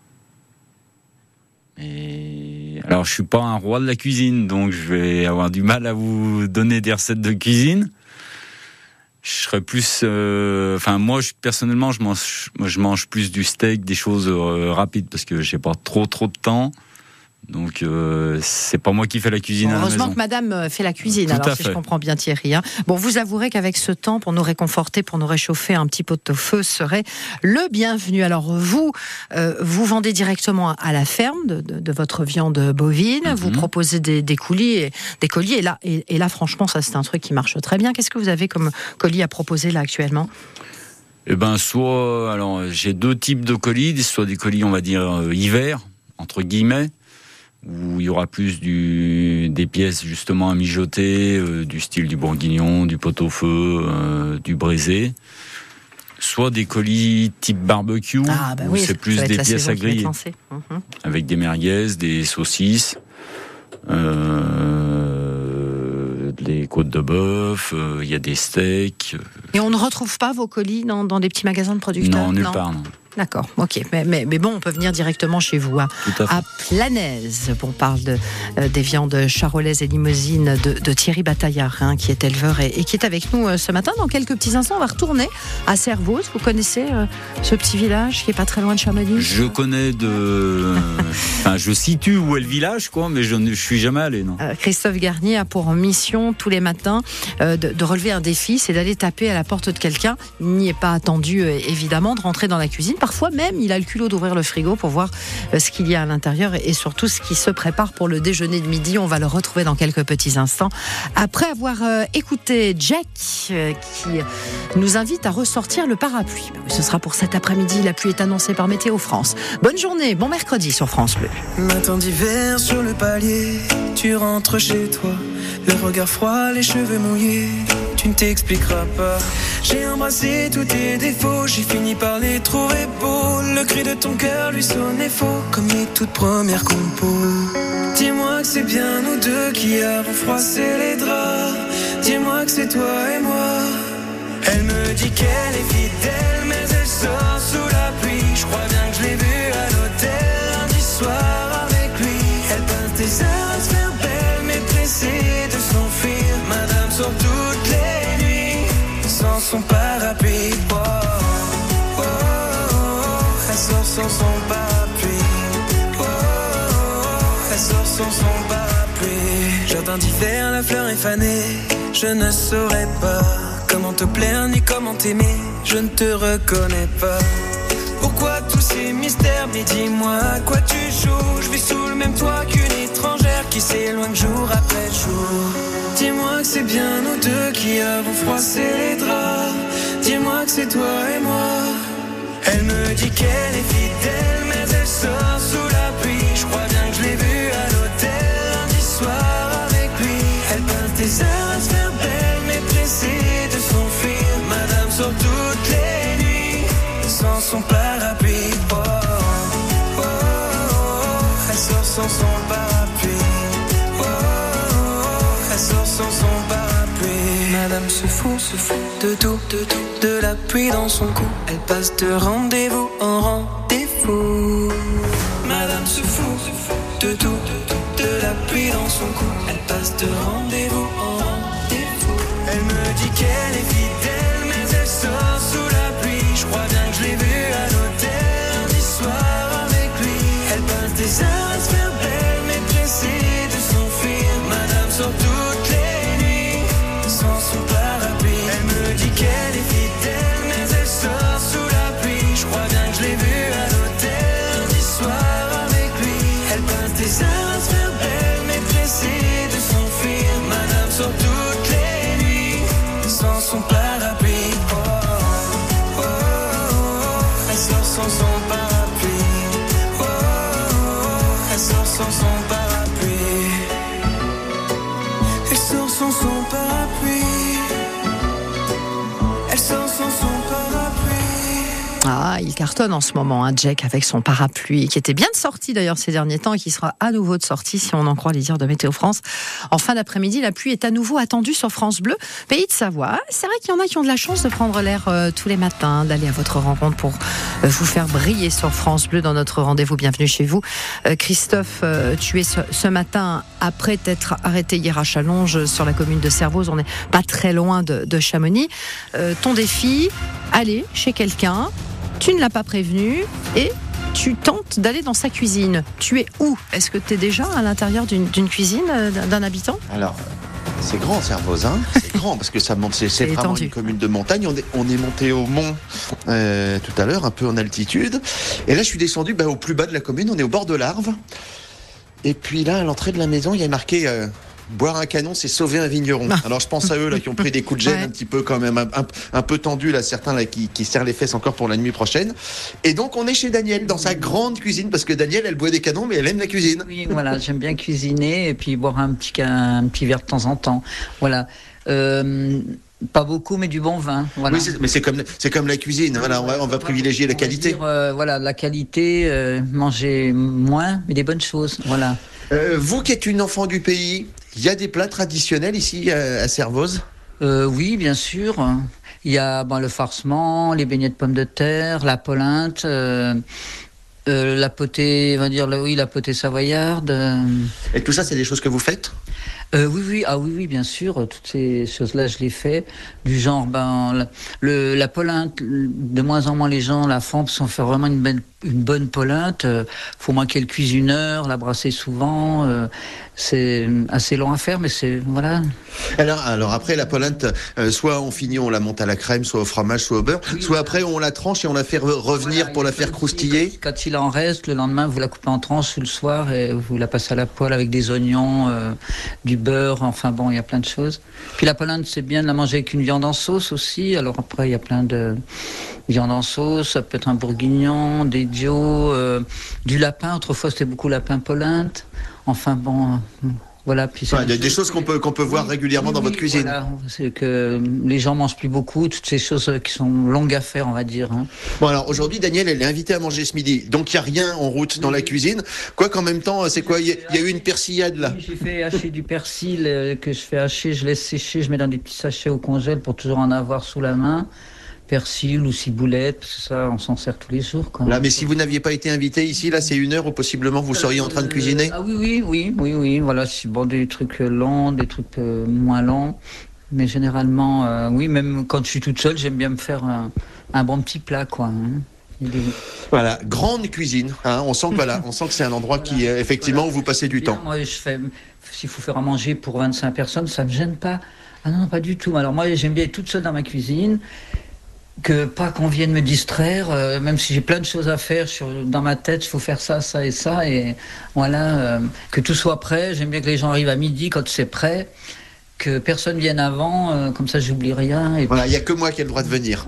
Et alors, je suis pas un roi de la cuisine, donc je vais avoir du mal à vous donner des recettes de cuisine. Je serais plus, euh, enfin moi, je, personnellement, je mange, moi, je mange plus du steak, des choses euh, rapides parce que j'ai pas trop trop de temps. Donc euh, c'est pas moi qui fais la cuisine. Bon, à la heureusement maison. que Madame fait la cuisine. Tout alors à si fait. je comprends bien Thierry. Hein. Bon, vous avouerez qu'avec ce temps, pour nous réconforter, pour nous réchauffer, un petit pot-au-feu serait le bienvenu. Alors vous, euh, vous vendez directement à la ferme de, de, de votre viande bovine. Mm-hmm. Vous proposez des, des coulis, et, des colis. Et là, et, et là, franchement, ça c'est un truc qui marche très bien. Qu'est-ce que vous avez comme colis à proposer là actuellement? Eh ben, soit, alors j'ai deux types de colis, soit des colis, on va dire euh, hiver entre guillemets, où il y aura plus du, des pièces justement à mijoter, euh, du style du bourguignon, du pot-au-feu, euh, du braisé. Soit des colis type barbecue, ah, bah où oui, c'est plus des pièces à griller. Mmh. Avec des merguez, des saucisses, euh, des côtes de bœuf, il euh, y a des steaks. Et on ne retrouve pas vos colis dans, dans des petits magasins de producteurs? Non, nulle part, non. D'accord, ok. Mais, mais, mais bon, on peut venir directement chez vous, hein, à, à Planaise. On parle de, euh, des viandes charolaises et limousines de, de Thierry Bataillard, hein, qui est éleveur et, et qui est avec nous euh, ce matin. Dans quelques petits instants, on va retourner à Servoz. Vous connaissez euh, ce petit village qui est pas très loin de Chamonix? Je connais de... enfin, je situe où est le village, quoi, mais je ne je suis jamais allé, non. Euh, Christophe Garnier a pour mission, tous les matins, euh, de, de relever un défi, c'est d'aller taper à la porte de quelqu'un. Il n'y est pas attendu, euh, évidemment, de rentrer dans la cuisine. Parfois même, il a le culot d'ouvrir le frigo pour voir ce qu'il y a à l'intérieur et surtout ce qui se prépare pour le déjeuner de midi. On va le retrouver dans quelques petits instants. Après avoir euh, écouté Jack, euh, qui nous invite à ressortir le parapluie. Ce sera pour cet après-midi. La pluie est annoncée par Météo France. Bonne journée, bon mercredi sur France Bleu. Matin d'hiver sur le palier, tu rentres chez toi, le regard froid, les cheveux mouillés. Tu ne t'expliqueras pas. J'ai embrassé tous tes défauts, j'ai fini par les trouver beaux. Le cri de ton cœur lui sonnait faux, comme les toutes premières compos. Dis-moi que c'est bien nous deux qui avons froissé les draps. Dis-moi que c'est toi et moi. Elle me dit qu'elle est fidèle, mais elle sort sous la pluie. Je crois bien que je l'ai vue à l'hôtel lundi soir avec lui. Elle pince des heures à se faire belle, mais pressée de s'enfuir. Madame sort toutes les nuits sans son parapluie. Oh, oh, oh, oh. Elle sort sans son parapluie. Oh, oh, oh. Elle sort sans son parapluie. Jardin d'hiver, la fleur est fanée. Je ne saurais pas comment te plaire ni comment t'aimer. Je ne te reconnais pas. Pourquoi tous ces mystères? Mais dis-moi à quoi tu joues. Je vis sous le même toit qu'une étrangère qui s'éloigne jour après jour. Dis-moi que c'est bien nous deux qui avons froissé les draps. Dis-moi que c'est toi et moi. Elle me dit qu'elle est fidèle, mais elle sort sous la pluie. Je crois bien que je l'ai vue à l'hôtel lundi soir avec lui. Elle pince des heures à se faire belle, mais pressée de s'enfuir. Madame sort toutes les nuits sans son parapluie. Oh, oh, oh, oh. Elle sort sans son parapluie. Oh, oh, oh. Elle sort sans son parapluie. Madame se fout, se fout de tout, de tout, de la pluie dans son cou. Elle passe de rendez-vous en rendez-vous. Madame se fout, se fout de tout, de tout, de la pluie dans son cou. Elle passe de rendez-vous en rendez-vous. Elle me dit qu'elle est fidèle, mais elle sort sous la pluie. Je crois bien que je l'ai vue à l'hôtel lundi soir avec lui. Elle passe des heures à se faire belle, mais pressée de s'enfuir. Madame sort toutes les nuits sans son parapluie. Elle me dit qu'elle est fidèle, mais elle sort sous la pluie. Je crois bien que je l'ai vue à l'hôtel lundi soir avec lui. Elle passe des heures à se faire belle, mais pressée de s'enfuir. Madame sort toutes les nuits sans son parapluie. Oh, oh, oh, oh. Elle sort sans son parapluie. Oh, oh, oh. Elle sort sans son parapluie. Elle sort sans son parapluie. Elle sort sans son parapluie. Ah, il cartonne en ce moment, hein, Jack, avec son parapluie, qui était bien de sortie d'ailleurs ces derniers temps et qui sera à nouveau de sortie, si on en croit les dires de Météo France. En fin d'après-midi, la pluie est à nouveau attendue sur France Bleu, pays de Savoie. C'est vrai qu'il y en a qui ont de la chance de prendre l'air euh, tous les matins, d'aller à votre rencontre pour euh, vous faire briller sur France Bleu dans notre rendez-vous. Bienvenue chez vous. Euh, Christophe, euh, tu es ce, ce matin, après t'être arrêté hier à Challonge, sur la commune de Servoz. On n'est pas très loin de, de Chamonix. Euh, ton défi, aller chez quelqu'un. Tu ne l'as pas prévenu et tu tentes d'aller dans sa cuisine. Tu es où? Est-ce que tu es déjà à l'intérieur d'une, d'une cuisine d'un habitant? Alors, c'est grand Servoz, hein. C'est grand parce que ça monte, c'est, c'est vraiment une commune de montagne. On est, on est monté au mont euh, tout à l'heure, un peu en altitude. Et là, je suis descendu bah, au plus bas de la commune. On est au bord de l'Arve. Et puis là, à l'entrée de la maison, il y a marqué euh, boire un canon, c'est sauver un vigneron. Ah. Alors je pense à eux là qui ont pris des coups de gêne ouais. un petit peu quand même, un, un, un peu tendus là, certains là qui, qui serrent les fesses encore pour la nuit prochaine. Et donc on est chez Daniel dans sa grande cuisine parce que Daniel elle boit des canons mais elle aime la cuisine. Oui voilà, j'aime bien cuisiner et puis boire un petit un petit verre de temps en temps. Voilà. Euh, Pas beaucoup, mais du bon vin. Voilà. Oui, c'est, mais c'est comme c'est comme la cuisine. Voilà, on va, on va privilégier la qualité. Dire, euh, voilà, la qualité, euh, manger moins, mais des bonnes choses. Voilà. Euh, vous qui êtes une enfant du pays, il y a des plats traditionnels ici à, à Servoz ? euh, Oui, bien sûr. Il y a bon, le farcement, les beignets de pommes de terre, la polenta, euh, euh, la potée, on va dire, oui, la potée savoyarde. Euh. Et tout ça, c'est des choses que vous faites ? Euh, oui, oui, ah oui, oui, bien sûr. Toutes ces choses-là, je les fais. Du genre, ben, la, le, la polenta, de moins en moins les gens la font parce qu'on fait vraiment une bonne, une bonne polenta. Euh, faut moins qu'elle cuise une heure, la brasser souvent. Euh, c'est assez long à faire, mais c'est voilà. Alors, alors après la polenta, euh, soit on finit, on la monte à la crème, soit au fromage, soit au beurre, oui, soit après on la tranche et on la fait re- revenir voilà, pour la faire croustiller. Quand, quand il en reste, le lendemain, vous la coupez en tranches le soir et vous la passez à la poêle avec des oignons, euh, du beurre, enfin bon, il y a plein de choses. Puis la polenta, c'est bien de la manger avec une viande en sauce aussi. Alors après, il y a plein de viande en sauce, ça peut être un bourguignon, des dios, euh, du lapin. Autrefois, c'était beaucoup lapin polenta. Enfin bon, euh, voilà. Puis il y a des choses qu'on peut qu'on peut voir oui, régulièrement oui, dans votre cuisine. Voilà. C'est que les gens mangent plus beaucoup, toutes ces choses qui sont longues à faire, on va dire. Hein. Bon alors aujourd'hui, Daniel, elle est invitée à manger ce midi, donc il y a rien en route oui. dans la cuisine. Quoi qu'en même temps, c'est quoi ? Il y, y a eu une persillade là. Oui, j'ai fait hacher du persil euh, que je fais hacher, je laisse sécher, je mets dans des petits sachets au congèle pour toujours en avoir sous la main. Persil ou ciboulette, parce que ça, on s'en sert tous les jours. Quand là, mais si vous n'aviez pas été invité ici, là, c'est une heure où possiblement vous seriez en train de cuisiner. Euh, ah oui, oui, oui, oui, oui. Voilà, c'est bon, des trucs longs, des trucs euh, moins longs, mais généralement, euh, oui, même quand je suis toute seule, j'aime bien me faire un, un bon petit plat, quoi. Hein. Des... Voilà, grande cuisine. Hein, on sent que voilà, on sent que c'est un endroit voilà. qui, effectivement, voilà. où vous passez du bien, temps. Moi, je fais, s'il faut faire à manger pour vingt-cinq personnes, ça me gêne pas. Ah non, pas du tout. Alors moi, j'aime bien être toute seule dans ma cuisine. Que pas qu'on vienne me distraire, euh, même si j'ai plein de choses à faire sur, dans ma tête, il faut faire ça, ça et ça, et voilà, euh, que tout soit prêt. J'aime bien que les gens arrivent à midi quand c'est prêt, que personne vienne avant, euh, comme ça j'oublie rien. Et voilà, il n'y a que moi qui ai le droit de venir.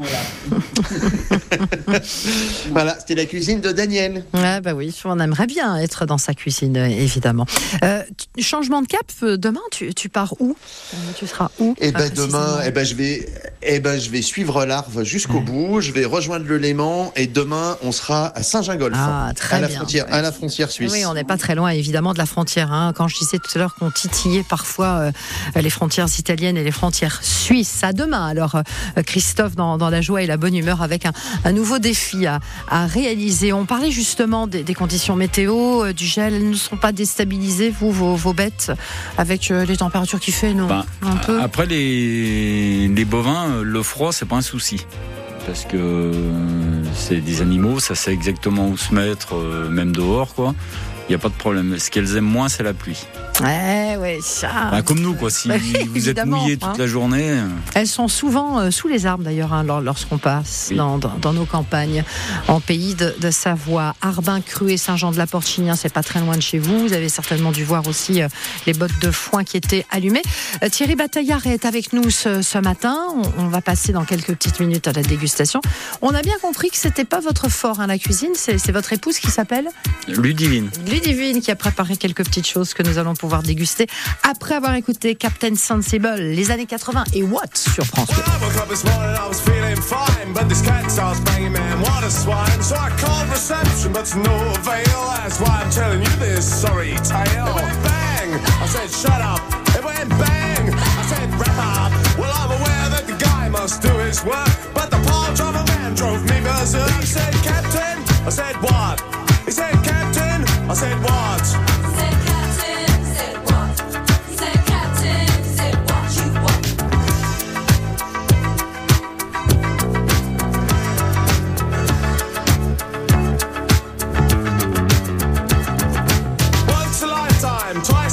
Voilà, voilà, c'était la cuisine de Daniel. Ah bah oui, on aimerait bien être dans sa cuisine, évidemment. Euh, tu, changement de cap, demain, tu, tu pars où ? Tu seras où ? Eh ben demain, eh ben je vais, eh ben je vais suivre l'Arve jusqu'au ouais. bout. Je vais rejoindre le Léman et demain on sera à Saint-Gingolph, ah, très à la bien. frontière, à la frontière suisse. Oui, on n'est pas très loin évidemment de la frontière. Hein. Quand je disais tout à l'heure qu'on titillait parfois euh, les frontières italiennes et les frontières suisses. À demain. Alors euh, Christophe dans, dans la joie et la bonne humeur avec un, un nouveau défi à, à réaliser. On parlait justement des, des conditions météo, euh, du gel. Elles ne sont pas déstabilisées, vous, vos, vos bêtes, avec euh, les températures qu'il fait, non ben, un peu. Après les, les bovins, le froid, c'est pas un souci. Parce que c'est des animaux, ça sait exactement où se mettre, euh, même dehors, quoi. Il n'y a pas de problème. Ce qu'elles aiment moins, c'est la pluie. Ouais, ouais, ça. Bah, comme nous, quoi. Si bah, vous êtes mouillé toute hein. la journée. Elles sont souvent euh, sous les arbres, d'ailleurs, hein, lorsqu'on passe oui. dans, dans, dans nos campagnes, en pays de, de Savoie. Arbin, Cruet, Saint-Jean-de-la-Porte-Chignin, c'est pas très loin de chez vous. Vous avez certainement dû voir aussi euh, les bottes de foin qui étaient allumées. Euh, Thierry Bataillard est avec nous ce, ce matin. On, on va passer dans quelques petites minutes à la dégustation. On a bien compris que c'était pas votre fort, hein, la cuisine. C'est, c'est votre épouse qui s'appelle Ludivine. Ludivine qui a préparé quelques petites choses que nous allons pouvoir déguster après avoir écouté Captain Sensible, les années quatre-vingts et What sur France Bleu. I said what? He said Captain, said what? He said Captain, said what you want. Once a lifetime, twice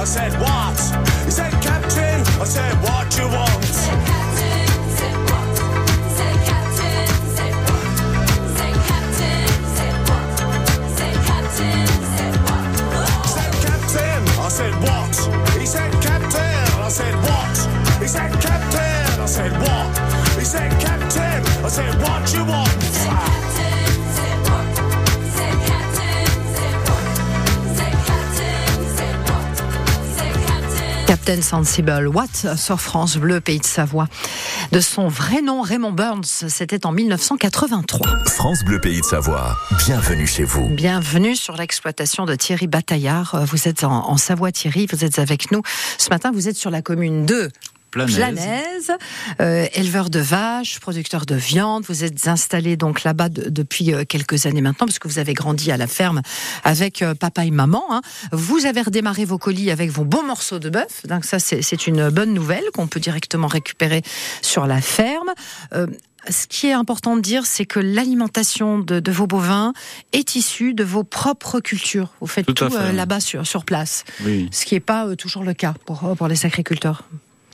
I said what? He said captain, I said what you want? He said captain, he said what? He said captain, he said what? He said captain, he said what? He said captain, he said what? He said captain, I said what? He said captain, I said what? He said captain, I said what? He said captain, I said what you want? He said captain, he said what? He said captain, he said what? He said captain, he said what? He said captain. Captain Sensible, What sur France Bleu, Pays de Savoie. De son vrai nom, Raymond Burns, c'était en mille neuf cent quatre-vingt-trois. France Bleu Pays de Savoie, bienvenue chez vous. Bienvenue sur l'exploitation de Thierry Bataillard. Vous êtes en, en Savoie, Thierry, vous êtes avec nous. Ce matin, vous êtes sur la commune de Planaise, Planaise euh, éleveur de vaches, producteur de viande. Vous êtes installé donc là-bas de, depuis euh, quelques années maintenant, parce que vous avez grandi à la ferme avec euh, papa et maman. Hein. Vous avez redémarré vos colis avec vos bons morceaux de bœuf. Donc ça, c'est, c'est une bonne nouvelle qu'on peut directement récupérer sur la ferme. Euh, Ce qui est important de dire, c'est que l'alimentation de, de vos bovins est issue de vos propres cultures. Vous faites tout, Tout à tout fait, euh, oui. là-bas sur, sur place, Oui. ce qui n'est pas euh, toujours le cas pour, pour les agriculteurs.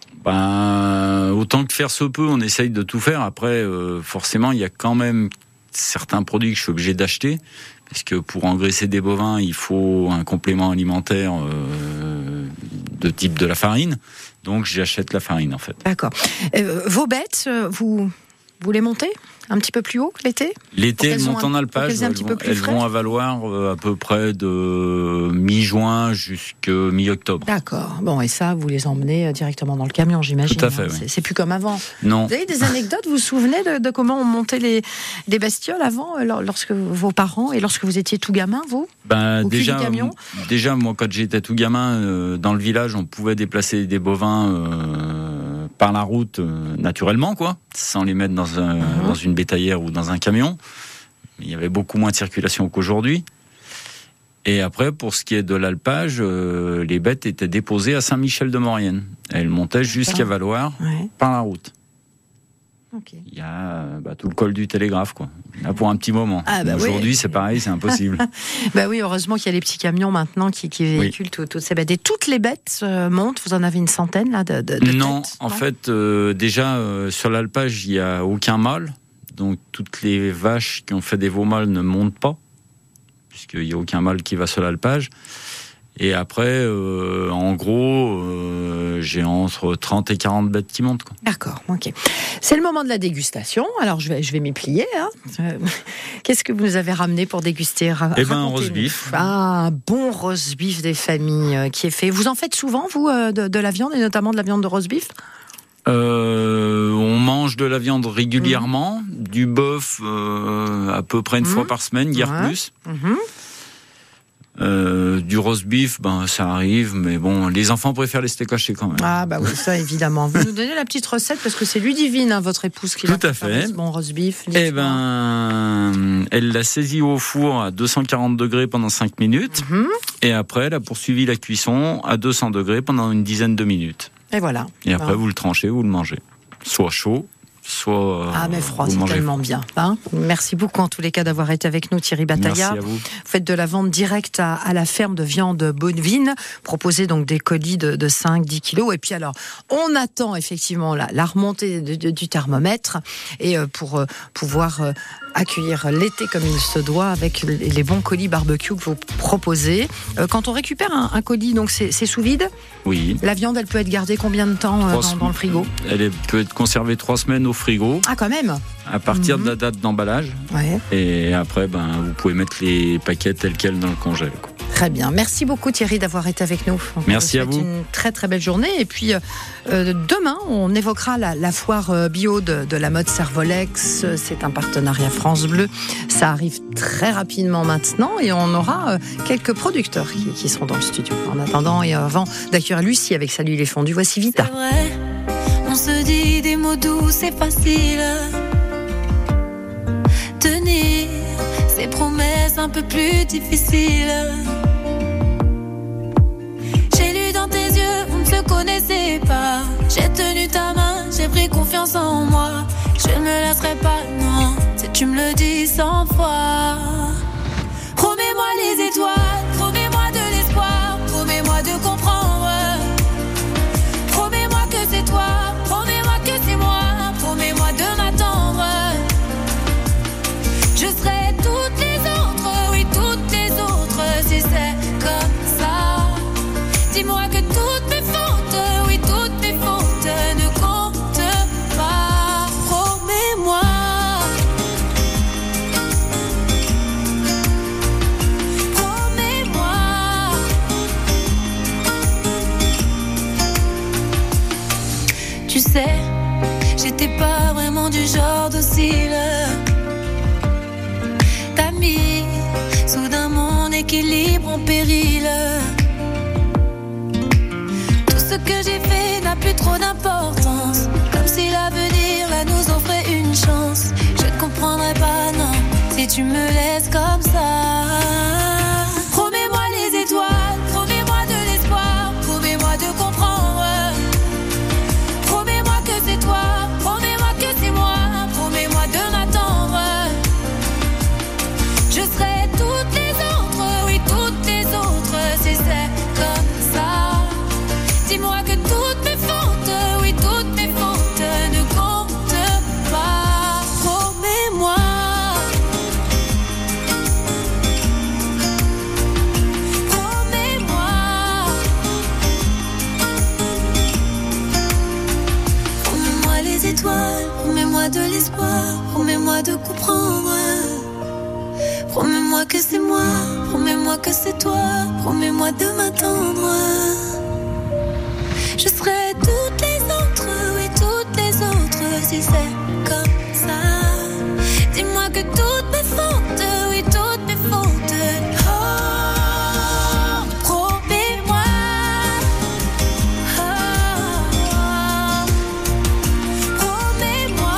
Ben, autant que faire se peut, on essaye de tout faire. Après, euh, forcément, il y a quand même certains produits que je suis obligé d'acheter, parce que pour engraisser des bovins, il faut un complément alimentaire euh, de type de la farine. Donc, j'achète la farine, en fait. D'accord. Euh, vos bêtes, euh, vous, vous les montez un petit peu plus haut l'été ? L'été, Pour elles qu'elles montent ont un- en pour alpage. qu'elles aient un Elles, petit vont, peu plus elles frais. vont à valoir euh, à peu près de mi-juin jusqu'à mi-octobre. D'accord. Bon, et ça, vous les emmenez euh, directement dans le camion, j'imagine. Tout à fait, hein. oui. C'est, c'est plus comme avant. Non. Vous avez des anecdotes, vous vous souvenez de, de comment on montait les, les bestioles avant, euh, lor- lorsque vos parents, et lorsque vous étiez tout gamin, vous ? Ben, Au cul déjà, du camion ? déjà, moi, quand j'étais tout gamin, euh, dans le village, on pouvait déplacer des bovins euh, par la route euh, naturellement, quoi, sans les mettre dans, un, Mhm. dans une bétaillère ou dans un camion. Il y avait beaucoup moins de circulation qu'aujourd'hui. Et après, pour ce qui est de l'alpage, euh, les bêtes étaient déposées à Saint-Michel-de-Maurienne. Elles montaient jusqu'à Valoir Ouais. par la route. Ok. Il y a euh, bah, tout le col du télégraphe, quoi. Là, pour un petit moment. Ah, bah Aujourd'hui, oui. c'est pareil, c'est impossible. Bah oui, heureusement qu'il y a les petits camions maintenant qui, qui véhiculent tout- toutes ces bêtes. Et toutes les bêtes euh, montent, vous en avez une centaine là de, de, de Non, têtes, en fait, euh, déjà, euh, sur l'alpage, il n'y a aucun mâle. Donc, toutes les vaches qui ont fait des veaux mâles ne montent pas, puisqu'il n'y a aucun mâle qui va sur l'alpage. Et après, euh, en gros, euh, j'ai entre trente et quarante bêtes qui montent, quoi. D'accord, ok. C'est le moment de la dégustation. Alors, je vais, je vais m'y plier. Hein. Euh, Qu'est-ce que vous nous avez ramené pour déguster ? Ra- Eh ben, un racontez-nous. roast beef. Ah, un bon roast beef des familles euh, qui est fait. Vous en faites souvent, vous, euh, de, de la viande, et notamment de la viande de roast beef ? Euh, on mange de la viande régulièrement, du bœuf euh, à peu près une Mmh. fois par semaine, guère Ouais. plus. Mhm. Euh, du roast beef, ben ça arrive, mais bon, les enfants préfèrent les steaks hachés quand même. Ah bah oui, ça évidemment. Vous nous donnez la petite recette parce que c'est Ludivine, hein, votre épouse, qui Tout va à préparer fait. ce bon roast beef. Eh Dites-moi. ben, elle l'a saisi au four à deux cent quarante degrés pendant cinq minutes, Mhm. et après, elle a poursuivi la cuisson à deux cents degrés pendant une dizaine de minutes. Et voilà. Et après, Bon. vous le tranchez, vous le mangez. Soit chaud, soit. euh, Ah mais froid, vous c'est mangez tellement froid. bien. Hein. Merci beaucoup en tous les cas d'avoir été avec nous, Thierry Bataillard. Merci à vous. Vous faites de la vente directe à, à la ferme de viande bovine, proposez donc des colis de, de cinq à dix kilos. Et puis alors, on attend effectivement la, la remontée de- de- du thermomètre et euh, pour euh, pouvoir euh, accueillir l'été comme il se doit avec les, les bons colis barbecue que vous proposez. Euh, quand on récupère un, un colis, donc c'est, c'est sous vide. Oui. La viande, elle peut être gardée combien de temps euh, Trois dans, dans le frigo ? Elle est- peut être conservée trois semaines au frigo, Ah quand même. à partir Mhm. de la date d'emballage. Ouais. Et après, ben, vous pouvez mettre les paquets tels quels dans le congèle, quoi. Très bien. Merci beaucoup Thierry d'avoir été avec nous. On Merci à souhaite vous. Une très très belle journée. Et puis euh, euh, demain, on évoquera la, la foire euh, bio de, de la mode Servolex. C'est un partenariat France Bleu. Ça arrive très rapidement maintenant et on aura euh, quelques producteurs qui, qui seront dans le studio. En attendant et avant d'accueillir Lucie avec Salut les fondus, voici Vita. C'est vrai, on se dit des mots doux, c'est facile. Tenir ces promesses un peu plus difficiles. J'ai lu dans tes yeux, on ne se connaissait pas. J'ai tenu ta main, j'ai pris confiance en moi. Je ne me laisserai pas, non, si tu me le dis cent fois. Promets-moi les étoiles, promets-moi de l'espoir, promets-moi de comprendre. sais, j'étais pas vraiment du genre docile. T'as mis soudain mon équilibre en péril. Tout ce que j'ai fait n'a plus trop d'importance, comme si l'avenir là nous offrait une chance. Je ne comprendrais pas, non, si tu me laisses comme ça. Promets-moi les étoiles, promets-moi de l'espoir, promets-moi de comprendre. Promets-moi que c'est toi, promets-moi que c'est moi, promets-moi de m'attendre. Je serai toutes les autres, oui toutes les autres, si c'est comme ça. Dis-moi que toutes mes fautes, oui toutes mes fautes ne comptent pas. Promets-moi. Promets-moi. Promets-moi les étoiles, promets-moi de l'espoir, promets-moi de comprendre. Promets-moi que c'est moi, promets-moi que c'est toi, promets-moi de m'attendre. Je serai toutes les autres, oui toutes les autres, si c'est comme ça. Dis-moi que toutes mes fautes, oui toutes mes fautes. Oh, promets-moi. Oh, promets-moi.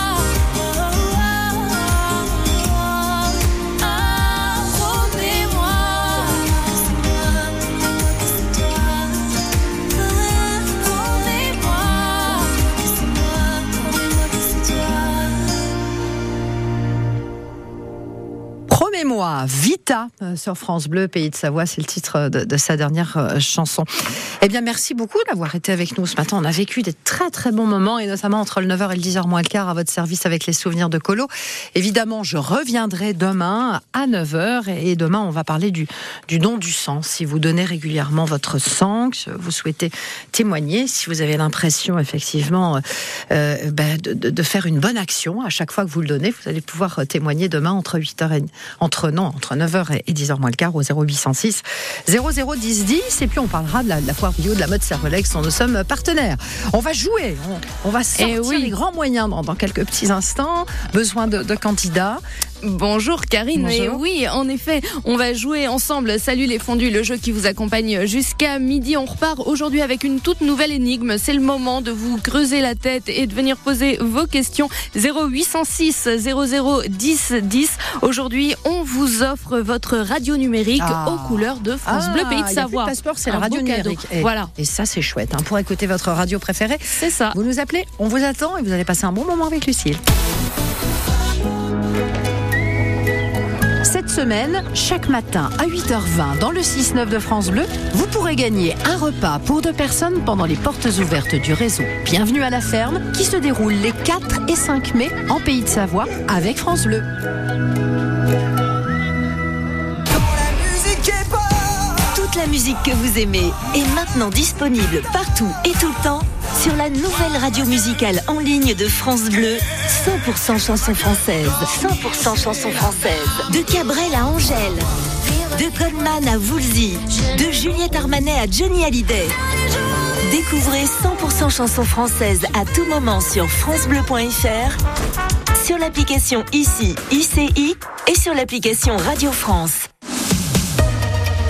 Promets-moi, Vita, euh, sur France Bleu, Pays de Savoie, c'est le titre de, de sa dernière euh, chanson. Eh bien, merci beaucoup d'avoir été avec nous ce matin. On a vécu des très très bons moments, et notamment entre le neuf heures et le dix heures moins le quart à votre service avec les souvenirs de Colo. Évidemment, je reviendrai demain à neuf heures, et demain, on va parler du, du don du sang. Si vous donnez régulièrement votre sang, que vous souhaitez témoigner, si vous avez l'impression, effectivement, euh, ben, de, de, de faire une bonne action à chaque fois que vous le donnez, vous allez pouvoir témoigner demain entre huit heures et entre non entre neuf heures et dix heures moins le quart au zéro huit cent six zéro zéro dix dix, et puis on parlera de la, de la foire bio de la mode Cervelex dont nous sommes partenaires. On va jouer, on, on va sortir oui. les grands moyens dans, dans quelques petits instants. Besoin de, de candidats. Bonjour Karine. Bonjour. Et oui, en effet, on va jouer ensemble. Salut les fondus, le jeu qui vous accompagne jusqu'à midi. On repart aujourd'hui avec une toute nouvelle énigme. C'est le moment de vous creuser la tête et de venir poser vos questions. zéro huit cent six zéro zéro dix dix. Aujourd'hui, on vous offre votre radio numérique ah. aux couleurs de France ah, Bleu Pays de Savoie. Le passeport, c'est la radio numérique. Et, voilà. Et ça, c'est chouette. Hein, pour écouter votre radio préférée. C'est ça. Vous nous appelez, on vous attend et vous allez passer un bon moment avec Lucille. Cette semaine, chaque matin à huit heures vingt dans le six neuf de France Bleu, vous pourrez gagner un repas pour deux personnes pendant les portes ouvertes du réseau Bienvenue à la ferme qui se déroule les quatre et cinq mai en Pays de Savoie avec France Bleu. Toute la musique que vous aimez est maintenant disponible partout et tout le temps sur la nouvelle radio musicale en ligne de France Bleu, cent pour cent chansons françaises. cent pour cent chansons françaises. De Cabrel à Angèle, de Goldman à Woolsey, de Juliette Armanet à Johnny Hallyday. Découvrez cent pour cent chansons françaises à tout moment sur francebleu point f r, sur l'application Ici, I C I et sur l'application Radio France.